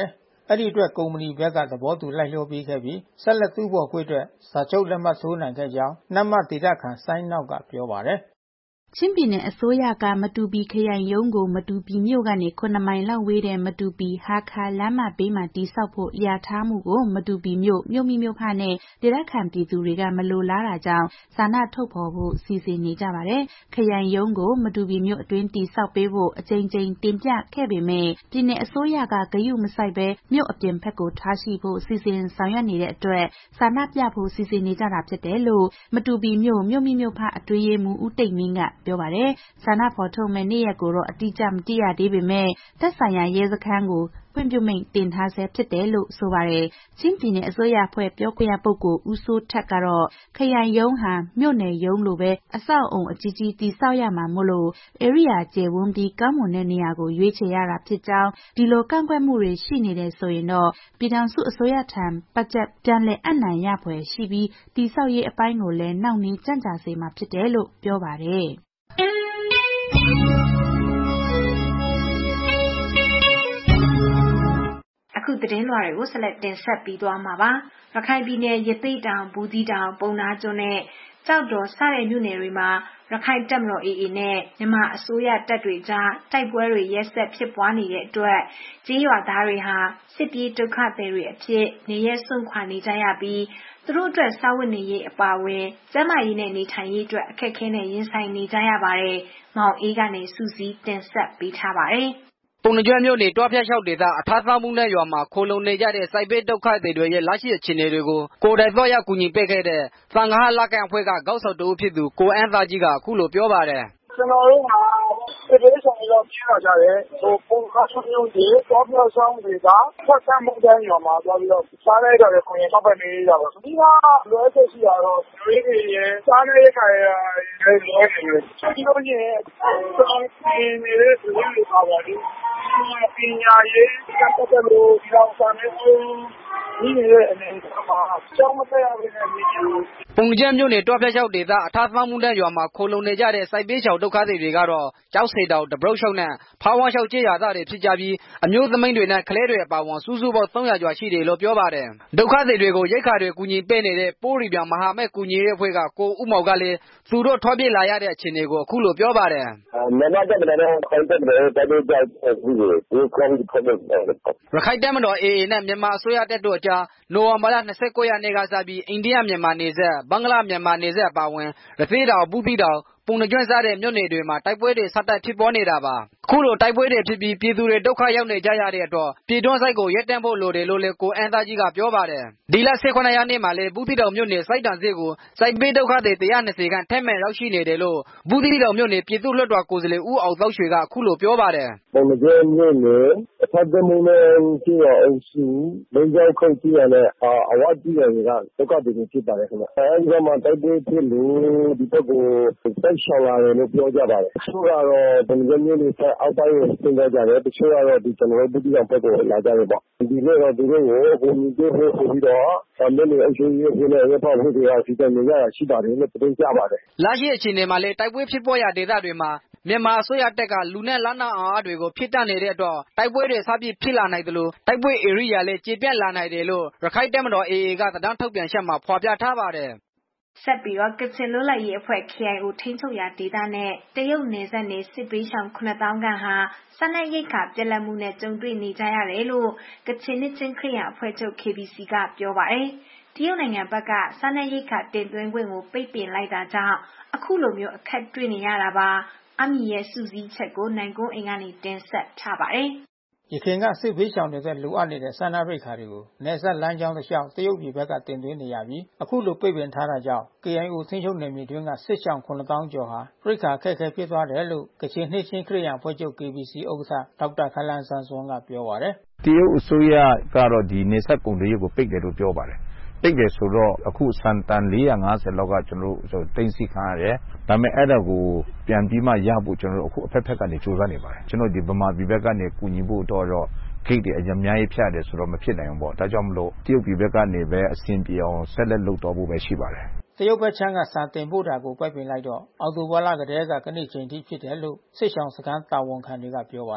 အဲဒီအတွက်ကုမ္ပဏီဘက်ကသဘောတူလိုက်လျောပေးခဲ့ပြီးဆက်လက်တူးဖော်ခွင့်အတွက်စာချုပ်လက်မှတ်ထိုးနိုင်ခဲ့ကြောင်းနတ်မဒေသခံစိုင်းနောက်ကပြောပါတယ်ချင်းပြည်နယ်အစိုးရကမတူပီခရိုင်ရုံးကိုမတူပီမြို့ကနေ9မိုင်လောက်ဝေးတဲ့မတူပီဟာခါလမ်းမဘေးမှာတိစောက်ဖို့လျာထားမှုကိုမတူပီမြို့မိဖနဲ့ဒေသခံပြည်သူတွေကမလိုလားတာကြောင့်ဆန္ဒထုတ်ဖော်ဖို့စီစဉ်နေကြပါတယ်။ခရိုင်ရုံးကိုမတူပီမြို့အတွင်းတိစောက်ပေးဖို့အကြိမ်ကြိမ်တင်ပြခဲ့ပေမဲ့ပြည်နယ်အစိုးရကဂရုမစိုက်ဘဲမြို့အပြင်ဘက်ကိုထားရှိဖို့စီစဉ်ဆောင်ရွက်နေတဲ့အတွက်ဆန္ဒပြဖို့စီစဉ်နေကြတာဖြစ်တယ်လို့မတူပီမြို့မိဖအတွင်းရေးမှူးဦးတိတ်မင်းကပြောပါတယ်။ဆန္ဒဖော်ထုတ်မဲ့နေ့ရက်ကိုတော့အတိအကျမသိရသေးပေမဲ့သက်ဆိုင်ရာရဲစခန်းကိုခွင့်ပြုမိန့်တင်ထားဆဲဖြစ်တယ်လို့ဆိုပါတယ်။ချင်းပြည်နယ်အစိုးရအဖွဲ့ပြောခွင့်ရပုဂ္ဂိုလ်ဦးစိုးထက်ကတော့ခရိုင်ရုံးဟာမြို့နယ်ရုံးလိုပဲအဆောက်အုံအကြီးကြီးတည်ဆောက်ရမှာမို့လို့ဧရိယာကျယ်ဝန်းပြီးကောင်းမွန်တဲ့နေရာကိုရွေးချယ်ရတာဖြစ်ကြောင်းဒီလိုကန့်ကွက်မှုတွေရှိနေတဲ့ဆိုရင်တော့ပြည်ထောင်စုအစိုးရထံဘတ်ဂျက်ပြန်လည်အပ်နှံရဖွယ်ရှိပြီးတည်ဆောက်ရေးအပိုင်းကိုလည်းနှောင့်နှေးကြန့်ကြာစေမှာဖြစ်တယ်လို့ပြောပါတယ်။အခုသတင်းလွှာတွေကိုဆက်လက်တင်ဆက်ပြီးသွားမှာပါ။ရခိုင်ပြည်နယ်ရသေ့တောင်၊ဘူးသီးတောင်၊ပုဏ္ဏားကျွန်းနဲ့ကျောက်တော်စတဲ့မြို့နယ်တွေမှာရခိုင်တပ်မတော် AA နဲ့မြန်မာအစိုးရတပ်တွေကြားတိုက်ပွဲတွေရက်ဆက်ဖြစ်ပွားနေတဲ့အတွက်ကြေးရွာသားတွေဟာစစ်ပြေးဒုက္ခသည်တွေအဖြစ်နေရပ်စွန့်ခွာနေကြရပြီးသူတို့အတွက်စားဝတ်နေရေးအပါအဝင်ကျန်းမာရေးနဲ့နေထိုင်ရေးအတွက်အခက်အခဲနဲ့ရင်ဆိုင်နေကြရပါတယ်။မောင်အေးကနေစူးစီးတင်ဆက်ပေးထားပါတယ်။ပုဏ္ဏားကျွန်းမြို့နယ်တောဖျက်လျှောက်ဒေသအထားသားမှုနဲ့ရွာမှာခိုလုံနေကြတဲ့စိုက်ဘေးဒုက္ခသည်တွေရဲ့လက်ရှိအခြေအနေတွေကိုကိုယ်တိုင်သွားရောက်ကူညီပေးခဲ့တဲ့သံဃာလကန်အဖွဲ့ကခေါင်းဆောင်တဦးဖြစ်သူကိုအန်းသားကြီးကအခုလိုပြောပါတယ်ကျွန်တော်တို့ကစစ်ဘေးဆောင်ရောက်ပြေးလာကြတယ်ပုံခါဆုံးမျိုးကြီးတောဖျက်ဆောင်တွေကဆက်ဆံမှုတိုင်းရွာမှာသွားပြီးတော့စားလိုက်တော့ကိုရင်ထောက်ပံ့နေကြပါဒီကလွယ်သက်ရှိတာတော့တွေးနေရင်စားနေခါရလည်းလွယ်နေတယ်ဒီလိုချင်းကျွန်တော်နေတဲ့သူတွေပါပါဒီပညာရေးတက်တက်လို့ဒီလောက်စာနေဒီရဲ့အနေနဲ့မှာကျောင်းမတက်ရဘဲနဲ့နေတယ်ပုဏ္ဏားကျွန်းမြို့နယ်တောဖျက်လျှောက်ဒေသအထားသားမှုနဲ့ရွာမှာခိုလုံနေကြတဲ့စိုက်ဘေးရှောင်ဒုက္ခသည်တွေကတော့ကျောက်စေတောင်တပရုတ်ရှောက်နဲ့ဖားဝါရှောက်ကျေးရွာသားတွေဖြစ်ကြပြီးအမျိုးသမီးတွေနဲ့ကလေးတွေအပါအဝင်စုစုပေါင်း300ကျော်ရှိတယ်လို့ပြောပါတယ်ဒုက္ခသည်တွေကိုရိက္ခာတွေကူညီပေးနေတဲ့ပိုးရီပြောင်မဟာမိတ်ကူညီရေးအဖွဲ့ကကိုဦးမောင်ကလည်းသူတို့ထွက်ပြေးလာရတဲ့အခြေအနေကိုအခုလိုပြောပါတယ်မြန်မာတပ်မတော်နဲ့ခိုင်တပ်မတော်တပ်တို့ကြောက်ဘူးကိုကောင်းထွက်တယ်ရခိုင်တပ်မတော် AA နဲ့မြန်မာအစိုးရတပ်တို့အကြားနိုဝင်ဘာလ29ရက်နေ့ကစပြီးအိန္ဒိယမြန်မာနယ်စပ်ဘင်္ဂလားမြန်မာနယ်စပ်အပါအဝင်ရသေ့တောင်ဘူးသီးတောင်ပုဏ္ဏားကျွန်းစတဲ့မြို့နယ်တွေမှာတိုက်ပွဲတွေဆက်တိုက်ဖြစ်ပေါ်နေတာပါအခုလိုတိုက်ပွဲတွေဖြစ်ပြီးပြည်သူတွေဒုက္ခရောက်နေကြရတဲ့အတွက်ပြည်တွင်းစိုက်ကိုရပ်တန့်ဖို့လိုတယ်လို့လည်းကိုအန်းသားကြီးကပြောပါတယ်ဒီလ18ရက်နေ့မှာလည်းဘူးသီးတောင်မြို့နယ်စိုက်တန်စစ်ကိုစိုက်ပေးဒုက္ခတွေ120ခန့်ထက်မှန်ရောက်ရှိနေတယ်လို့ဘူးသီးတောင်မြို့နယ်ပြည်သူ့လွှတ်တော်ကိုယ်စားလှယ်ဦးအောင်သောက်ရွှေကအခုလိုပြောပါတယ်ပုဏ္ဏားကျွန်းမြို့နယ်အထက်တမုံနဲ့ကျေးရွာအုပ်စုမင်းကြောက်ခုတ်ကျေးရွာနဲ့အဝတ်ကျေးရွာတွေကဒုက္ခတွေဖြစ်ပါတယ်ခင်ဗျအဲဒီကမှတိုက်ပွဲဖြစ်လို့ဒီဘက်ကိုတိုက်ရှောင်လာတယ်လို့ပြောကြပါတယ်တချို့ကတော့ပုဏ္ဏားကျွန်းမြို့နယ်အောက်ပိုင်းကိုဆင်းကြတယ်တချို့ကတော့ဒီကျွန်တော်တို့ဘူးသီးတောင်ဘက်ကိုလာကြတယ်ပေါ့ဒီနေ့တော့သူတို့ကိုအကူအညီပေးဖို့ဆိုပြီးတော့မြို့နယ်အုပ်ချုပ်ရေးအဖွဲ့နဲ့ရပ်ဖောက်အဖွဲ့တွေကစီစဉ်နေကြတာရှိပါတယ်လို့ပြောကြပါတယ်လက်ရှိအခြေအနေမှာလည်းတိုက်ပွဲဖြစ်ပေါ်ရာဒေသတွေမှာမြန်မာအစိုးရတပ်ကလူနဲ့လက်နက်အားတွေကိုဖိတက်နေတဲ့အတွက်တိုက်ပွဲတွေစပြီးဖြစ်လာနိုင်တယ်လို့တိုက်ပွဲဧရိယာလည်းကျေပြန့်လာနိုင်တယ်လို့ရခိုင်တပ်မတော် AA ကသတင်းထုတ်ပြန်ချက်မှာဖော်ပြထားပါတယ်ဆက်ပြီးတော့ကချင်လွတ်လပ်ရေးအဖွဲ့ KIO ထိန်းချုပ်ရာဒေသနဲ့တရုတ်နယ်စပ်နေစစ်ပေးရှောင်9000ခန့်ဟာစားနပ်ရိက္ခာပြတ်လတ်မှုနဲ့ကြုံတွေ့နေကြရတယ်လို့ကချင်နှစ်ချင်းခရစ်ယာန်အဖွဲ့ချုပ် KBC ကပြောပါတယ်။တရုတ်နိုင်ငံဘက်ကစားနပ်ရိက္ခာတင်သွင်းခွင့်ကိုပိတ်ပင်လိုက်တာကြောင့်အခုလိုမျိုးအခက်တွေ့နေရတာပါ။အမီရဲ့စူးစီးချက်ကိုနိုင်ကွန်းအိမ်ကနေတင်ဆက်ထားပါတယ်။ယခင်ကစစ်ဘေးရှောင်တွေလိုအပ်နေတဲ့စားနပ်ရိက္ခာတွေကိုနယ်စပ်လမ်းကြောင်းတစ်လျှောက်တရုတ်ပြည်ဘက်ကတင်သွင်းနေရပြီးအခုလိုပိတ်ပင်ထားတာကြောင့် KIO ထိန်းချုပ်နယ်မြေတွင်းကစစ်ရှောင်9000ကျော်ဟာရိက္ခာအခက်အခဲဖြစ်သွားတယ်လို့ကချင်နှစ်ချင်းခရစ်ယာန်အဖွဲ့ချုပ် KBC ဥက္ကဋ္ဌဒေါက်တာခလန်ဆန်ဆွန်ကပြောပါတယ်တရုတ်အစိုးရကတော့ဒီနယ်စပ်ကုန်သွယ်ရေးကိုပိတ်တယ်လို့ပြောပါတယ်ပိတ်တယ်ဆိုတော့အခုစံတန်450လောက်ကကျွန်တော်တို့တင်စီခံရတယ်ဒါပေမဲ့အဲ့ဒါကိုပြန်ပြီးမှရဖို့ကျွန်တော်တို့အခုအဖက်ဖက်ကနေစူးစမ်းနေပါတယ်ကျွန်တော်ဒီဗမာပြည်ဘက်ကနေကူညီဖို့တော့ဂိတ်တွေအများကြီးဖြတ်တယ်ဆိုတော့မဖြစ်နိုင်ဘူးပေါ့ဒါကြောင့်မလို့တရုတ်ပြည်ဘက်ကနေပဲအဆင်ပြေအောင်ဆက်လက်လုပ်တော့ဖို့ပဲရှိပါတယ်တရုတ်ဘက်ချမ်းကစာတင်ပို့တာကိုပိတ်ပင်လိုက်တော့အော်တိုဘာလကတည်းကနေ့ချိန်ထိဖြစ်တယ်လို့စစ်ဆောင်စခန်းတာဝန်ခံတွေကပြောပါတယ်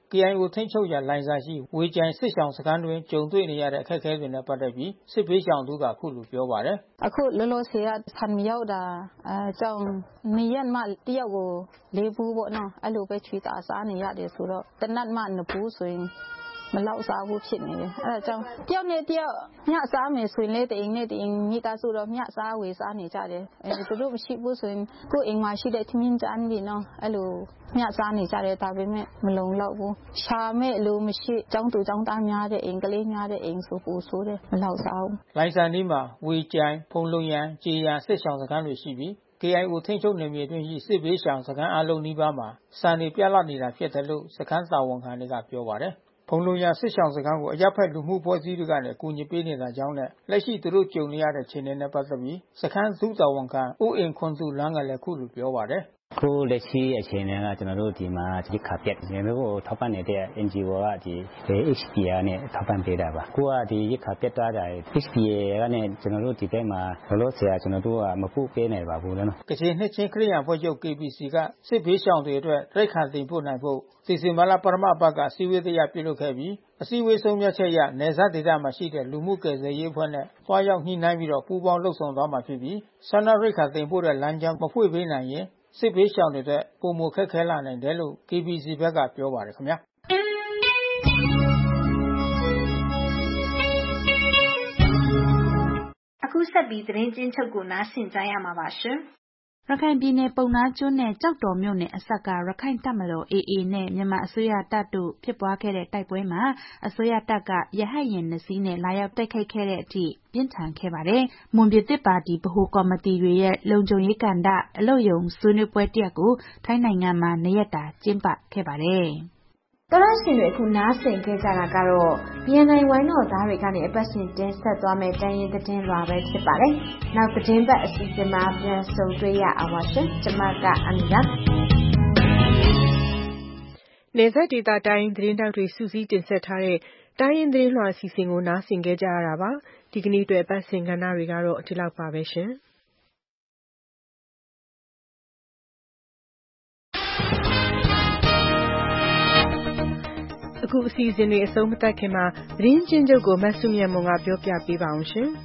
KIO ထိန်းချုပ်ရာလိုင်ဇာရှိဝေကြိုင်စစ်ဆောင်စခန်းတွင်ကြုံတွေ့နေရတဲ့အခက်အခဲတွေနဲ့ပတ်သက်ပြီးစစ်ဘေးရှောင်သူကခုလိုပြောပါတယ်။အခုလောလောဆယ်ကဆန်မရောက်တာကြောင့်နေရမှတယောက်ကို၄ဘူးပေါ့နော်အဲ့လိုပဲချွေတာစားနေရတယ်ဆိုတော့တနတ်မှ2ဘူးဆိုရင်မလောက်စားဘူးဖြစ်နေတယ်အဲ့ဒါကြောင့်တယောက်နဲ့တယောက်ညစားမယ်ဆိုရင်လေတအိမ်နဲ့တအိမ်မိသားစုတော့ညစားဝေစားနေကြတယ်သူတို့မရှိဘူးဆိုရင်ကိုယ်အိမ်မှာရှိတဲ့ထမင်းကြမ်းတွေနော်အဲ့လိုညစားနေကြတယ်ဒါပေမဲ့မလုံလောက်ဘူးရှာမဲ့လိုမရှိကျောင်းသူကျောင်းသားများတဲ့အိမ်ကလေးများတဲ့အိမ်ဆိုပို့ဆိုတယ်မလောက်စားဘူးလိုင်ဇာနီးမှာဝေကြိုင်ဖုံလုံရန်ကြေးရန်စစ်ဆောင်စခန်းတွေရှိပြီးKIO ထိန်းချုပ်နယ်မြေအတွင်းရှိစစ်ဘေးရှောင်စခန်းအလုံးနီးပါးမှာစာနေပြလာနေတာဖြစ်တယ်လို့စခန်းတာဝန်ခံတွေကပြောပါတယ်ဖုံလုံရစစ်ဆောင်စခန်းကိုအရပ်ဖက်လူမှုဖွဲ့စည်းတွေကနေကူညီပေးနေတာကြောင့်နဲ့လက်ရှိသူတို့ကြုံနေရတဲ့ခြေအနေနဲ့ပတ်သက်ပြီးစခန်းစုတာဝန်ခံဦးအင်ခွန်သူလမ်းကလည်းခုလိုပြောပါတယ်ခုလက်ရှိအခြေအနေကကျွန်တော်တို့ဒီမှာဒီခါပြက်နေလို့ထောက်ပံ့နေတဲ့ NGO ကဒီ HPR နဲ့ထောက်ပံ့ပေးတာပါခုကဒီခါပြက်သွားတာ HPR ကနဲ့ကျွန်တော်တို့ဒီဘက်မှာလောလောဆယ်ကျွန်တော်တို့ကမပုတ်ပေးနိုင်ပါဘူးနော်ကချင်နှစ်ချင်းခရိယာဖွဲ့ချုပ် KBC ကစစ်ဘေးရှောင်တွေအတွက်ရိတ်ခါတင်ပို့နိုင်ဖို့စီစဉ်မလာပရမဘကစီဝေးတရားပြုလုပ်ခဲ့ပြီးအစည်းအဝေးဆုံးဖြတ်ချက်ရနယ်စပ်ဒေသမှာရှိတဲ့လူမှုကယ်ဆယ်ရေးအဖွဲ့နဲ့တွားရောက်ညှိနှိုင်းပြီးတော့ပူးပေါင်းလှုပ်ဆောင်သွားမှာဖြစ်ပြီးဆန္ဒရိတ်ခါတင်ပို့တဲ့လမ်းကြောင်းမဖွင့်ပေးနိုင်ရင်စစ်ဘေးရှောင်တွေအတွက်ပုံမခက်ခဲလာနိုင်တယ်လို့ KBC ဘက်ကပြောပါတယ်ခင်ဗျာအခုဆက်ပြီးသတင်းချင်းချုပ်ကိုနားဆင်ကြရမှာပါရှင်ရခိုင်ပြည်နယ်ပုံနာကျွန်းနဲ့ကြောက်တော်မြို့နယ်အစပ်ကရခိုင်တပ်မတော် AA နဲ့မြန်မာအစိုးရတပ်တို့ဖြစ်ပွားခဲ့တဲ့တိုက်ပွဲမှာအစိုးရတပ်ကရဟတ်ယာဉ်2စီးနဲ့လာရောက်တိုက်ခိုက်ခဲ့တဲ့အထိပြင်းထန်ခဲ့ပါတယ်။မွန်ပြည်သစ်ပါတီဗဟိုကော်မတီတွေရဲ့လုံခြုံရေးကဏ္ဍအလုပ်ယုံဆွေးနွေးပွဲတစ်ရပ်ကိုထိုင်းနိုင်ငံမှာ2ရက်တာကျင်းပခဲ့ပါတယ်။တော်ရရှင်တွေအခုနားဆင်ခဲ့ကြတာကတော့ BNI ဝိုင်းတော်သားတွေကနေအပတ်စဉ်တင်ဆက်သွားမယ့်တိုင်းရင်းသတင်းလွှာပဲဖြစ်ပါတယ်။နောက်သတင်းပတ်အစီအစဉ်မှာပြန်ဆုံတွေ့ရအောင်ပါရှင်။ကျွန်မကအန်ဒါနယ်စပ်ဒေသတိုင်းသတင်းတောက်တွေစူးစီးတင်ဆက်ထားတဲ့တိုင်းရင်းသတင်းလွှာအစီအစဉ်ကိုနားဆင်ခဲ့ကြရတာပါ။ဒီကနေ့အတွက်ပတ်စဉ်ကဏ္ဍတွေကတော့ဒီလောက်ပါပဲရှင်။အခုအစီအစဉ်တွေအဆုံးမသတ်ခင်မှာသတင်းချင်းချုပ်ကိုမဆုမြတ်မွန်ကပြောပြပေးပါအောင်ရှင်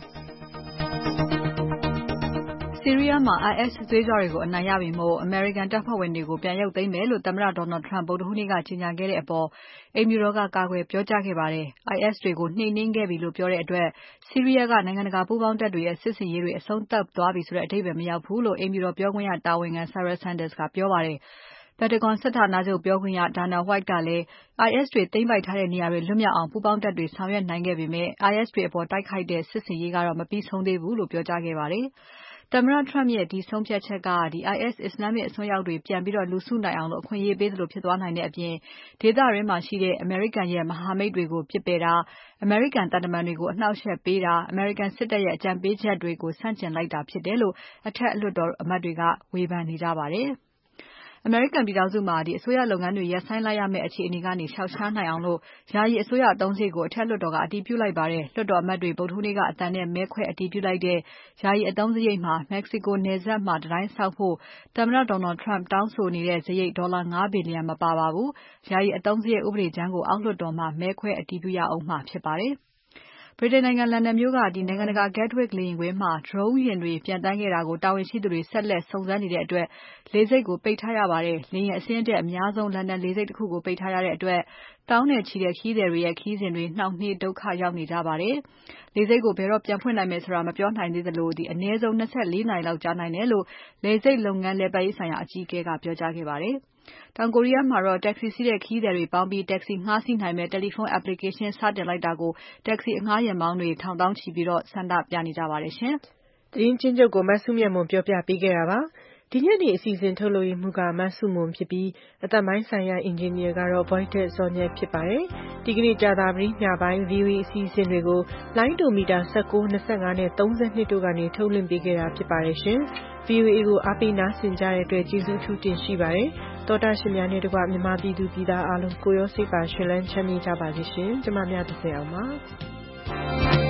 ဆီးရီးယားမှာ IS သွေးကြွတွေကိုအနိုင်ရပြီမို့အမေရိကန်တပ်ဖွဲ့ဝင်တွေကိုပြန်ရုပ်သိမ်းမယ်လို့သမ္မတ Donald Trump ဗုဒ္ဓဟူးနေ့ကကြေညာခဲ့တဲ့အပေါ်အိမ်ဖြူတော်ကကာကွယ်ပြောကြားခဲ့ပါတယ်။ IS တွေကိုနှိမ်နင်းခဲ့ပြီလို့ပြောတဲ့အတွက်ဆီးရီးယားကနိုင်ငံတကာပူးပေါင်းတပ်တွေရဲ့စစ်ဆင်ရေးတွေအဆုံးသတ်သွားပြီဆိုတဲ့အဓိပ္ပာယ်မရောက်ဘူးလို့အိမ်ဖြူတော်ပြောခွင့်ရတာဝန်ခံ Sarah Sanders ကပြောပါတယ်။ Pentagon စစ်ဌာနချုပ်ပြောခွင့်ရ Dana White ကလည်း IS တွေသိမ်းပိုက်ထားတဲ့နေရာတွေလွတ်မြောက်အောင်ပူးပေါင်းတပ်တွေဆောင်ရွက်နိုင်ခဲ့ပေမဲ့ IS တွေအပေါ်တိုက်ခိုက်တဲ့စစ်ဆင်ရေးကတော့မပြီးဆုံးသေးဘူးလို့ပြောကြားခဲ့ပါတယ်။သမ္မတ Trump ရဲ့ဒီဆုံးဖြတ်ချက်က IS အစ္စလာမစ်အစွန်းရောက်တွေပြန်ပြီးလူစုနိုင်အောင်အခွင့်အရေးပေးသလိုဖြစ်သွားနိုင်တဲ့အပြင်ဒေသတွင်းမှာရှိတဲ့အမေရိကန်ရဲ့မဟာမိတ်တွေကိုပစ်ပယ်တာအမေရိကန်တပ်တမန်တွေကိုအနှောက်အယှက်ပေးတာအမေရိကန်စစ်တပ်ရဲ့အကြံပေးချက်တွေကိုဆန့်ကျင်လိုက်တာဖြစ်တယ်လို့အထက်လွှတ်တော်အမတ်တွေကဝေဖန်နေကြပါတယ်။အမေရိကန်ပြည်ထောင်စုမှာအစိုးရလုပ်ငန်းတွေရပ်ဆိုင်းလိုက်ရမယ့်အခြေအနေကနေရှောင်ရှားနိုင်အောင်ယာယီအစိုးရအသုံးစရိတ်ကိုအထက်လွှတ်တော်ကအတည်ပြုလိုက်ပါတယ်။လွှတ်တော်အမတ်တွေဗုဒ္ဓဟူးနေ့ကအသံနဲ့မဲခွဲအတည်ပြုလိုက်တဲ့ယာယီအသုံးစရိတ်မှာမက္ကဆီကိုနယ်စပ်မှာတံတိုင်းဆောက်ဖို့သမ္မတ Donald Trump တောင်းဆိုနေတဲ့စရိတ်ဒေါ်လာ5ဘီလီယံမပါပါဘူး။ယာယီအသုံးစရိတ်ဥပဒေကြမ်းကိုအောက်လွှတ်တော်မှာမဲခွဲအတည်ပြုရအောင်မှာဖြစ်ပါတယ်။ဗြိတိန်နိုင်ငံလန်ဒန်မြို့ကနိုင်ငံတကာ Gatwick လေယာဉ်ကွင်းမှာ Drone ယာဉ်တွေပျံသန်းခဲ့တာကိုတာဝန်ရှိသူတွေဆက်လက်စုံစမ်းနေတဲ့အတွက်လေဆိပ်ကိုပိတ်ထားရပါတယ်။လေယာဉ်အစင်းတက်အများဆုံးလန်ဒန်လေဆိပ်တစ်ခုကိုပိတ်ထားရတဲ့အတွက်တောင်းနဲ့ချီတဲ့ခရီးသည်တွေရဲ့ခရီးစဉ်တွေနှောင့်နှေးဒုက္ခရောက်နေကြပါတယ်။လေဆိပ်ကိုဘယ်တော့ပြန်ဖွင့်နိုင်မယ်ဆိုတာမပြောနိုင်သေးသလိုအနည်းဆုံး24နာရီလောက်ကြာနိုင်တယ်လို့လေဆိပ်လုပ်ငန်းလည်ပတ်ရေးဆိုင်ရာအကြီးအကဲကပြောကြားခဲ့ပါတယ်။တောင်ကိုရီးယားမှာတော့ taxi စီးတဲ့ခရီးသည်တွေပေါင်းပြီး taxi ငှားစီးနိုင်မယ့်တယ်လီဖုန်း application စတင်လိုက်တာကို taxi အငှားယာဉ်မောင်းတွေထောင်သောင်းချီပြီးဆန္ဒပြနေကြပါတယ်ရှင်။သတင်းချင်းချုပ်ကိုမဆုမြတ်မွန်ပြောပြပေးခဲ့တာပါ။ဒီညနေအစီအစဉ်ထုတ်လုပ်ရေးမှူးကမဆုမွန်ဖြစ်ပြီးအသက်ပိုင်းဆိုင်ရာအင်ဂျင်နီယာကတော့ Voited ဇော်ညက်ဖြစ်ပါတယ်။ဒီကနေ့ကြာသပတေးညပိုင်း VOA အစီအစဉ်တွေကိုလိုင်းဒိုမီတာ19 25နဲ့32တို့ကနေထုတ်လွှင့်ပေးခဲ့တာဖြစ်ပါတယ်ရှင်။ VOA ကိုအားပေးနားဆင်ကြတဲ့အတွက်ကျေးဇူးအထူးတင်ရှိပါတယ်။သောတာရှင်များနဲ့တကွမြန်မာပြည်သူပြည်သားအားလုံးကိုရောစိတ်ပါရှင်လန်းချမ်းမြေ့ကြပါစေရှင်။ကျွန်မများတစ်ဆက်အောင်ပါ။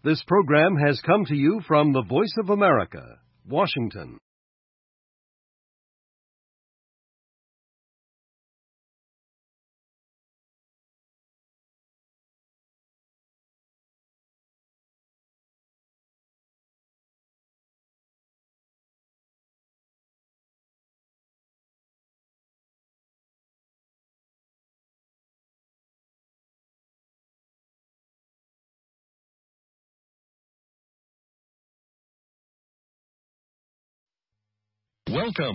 This program has come to you from the Voice of America, Washington. Welcome.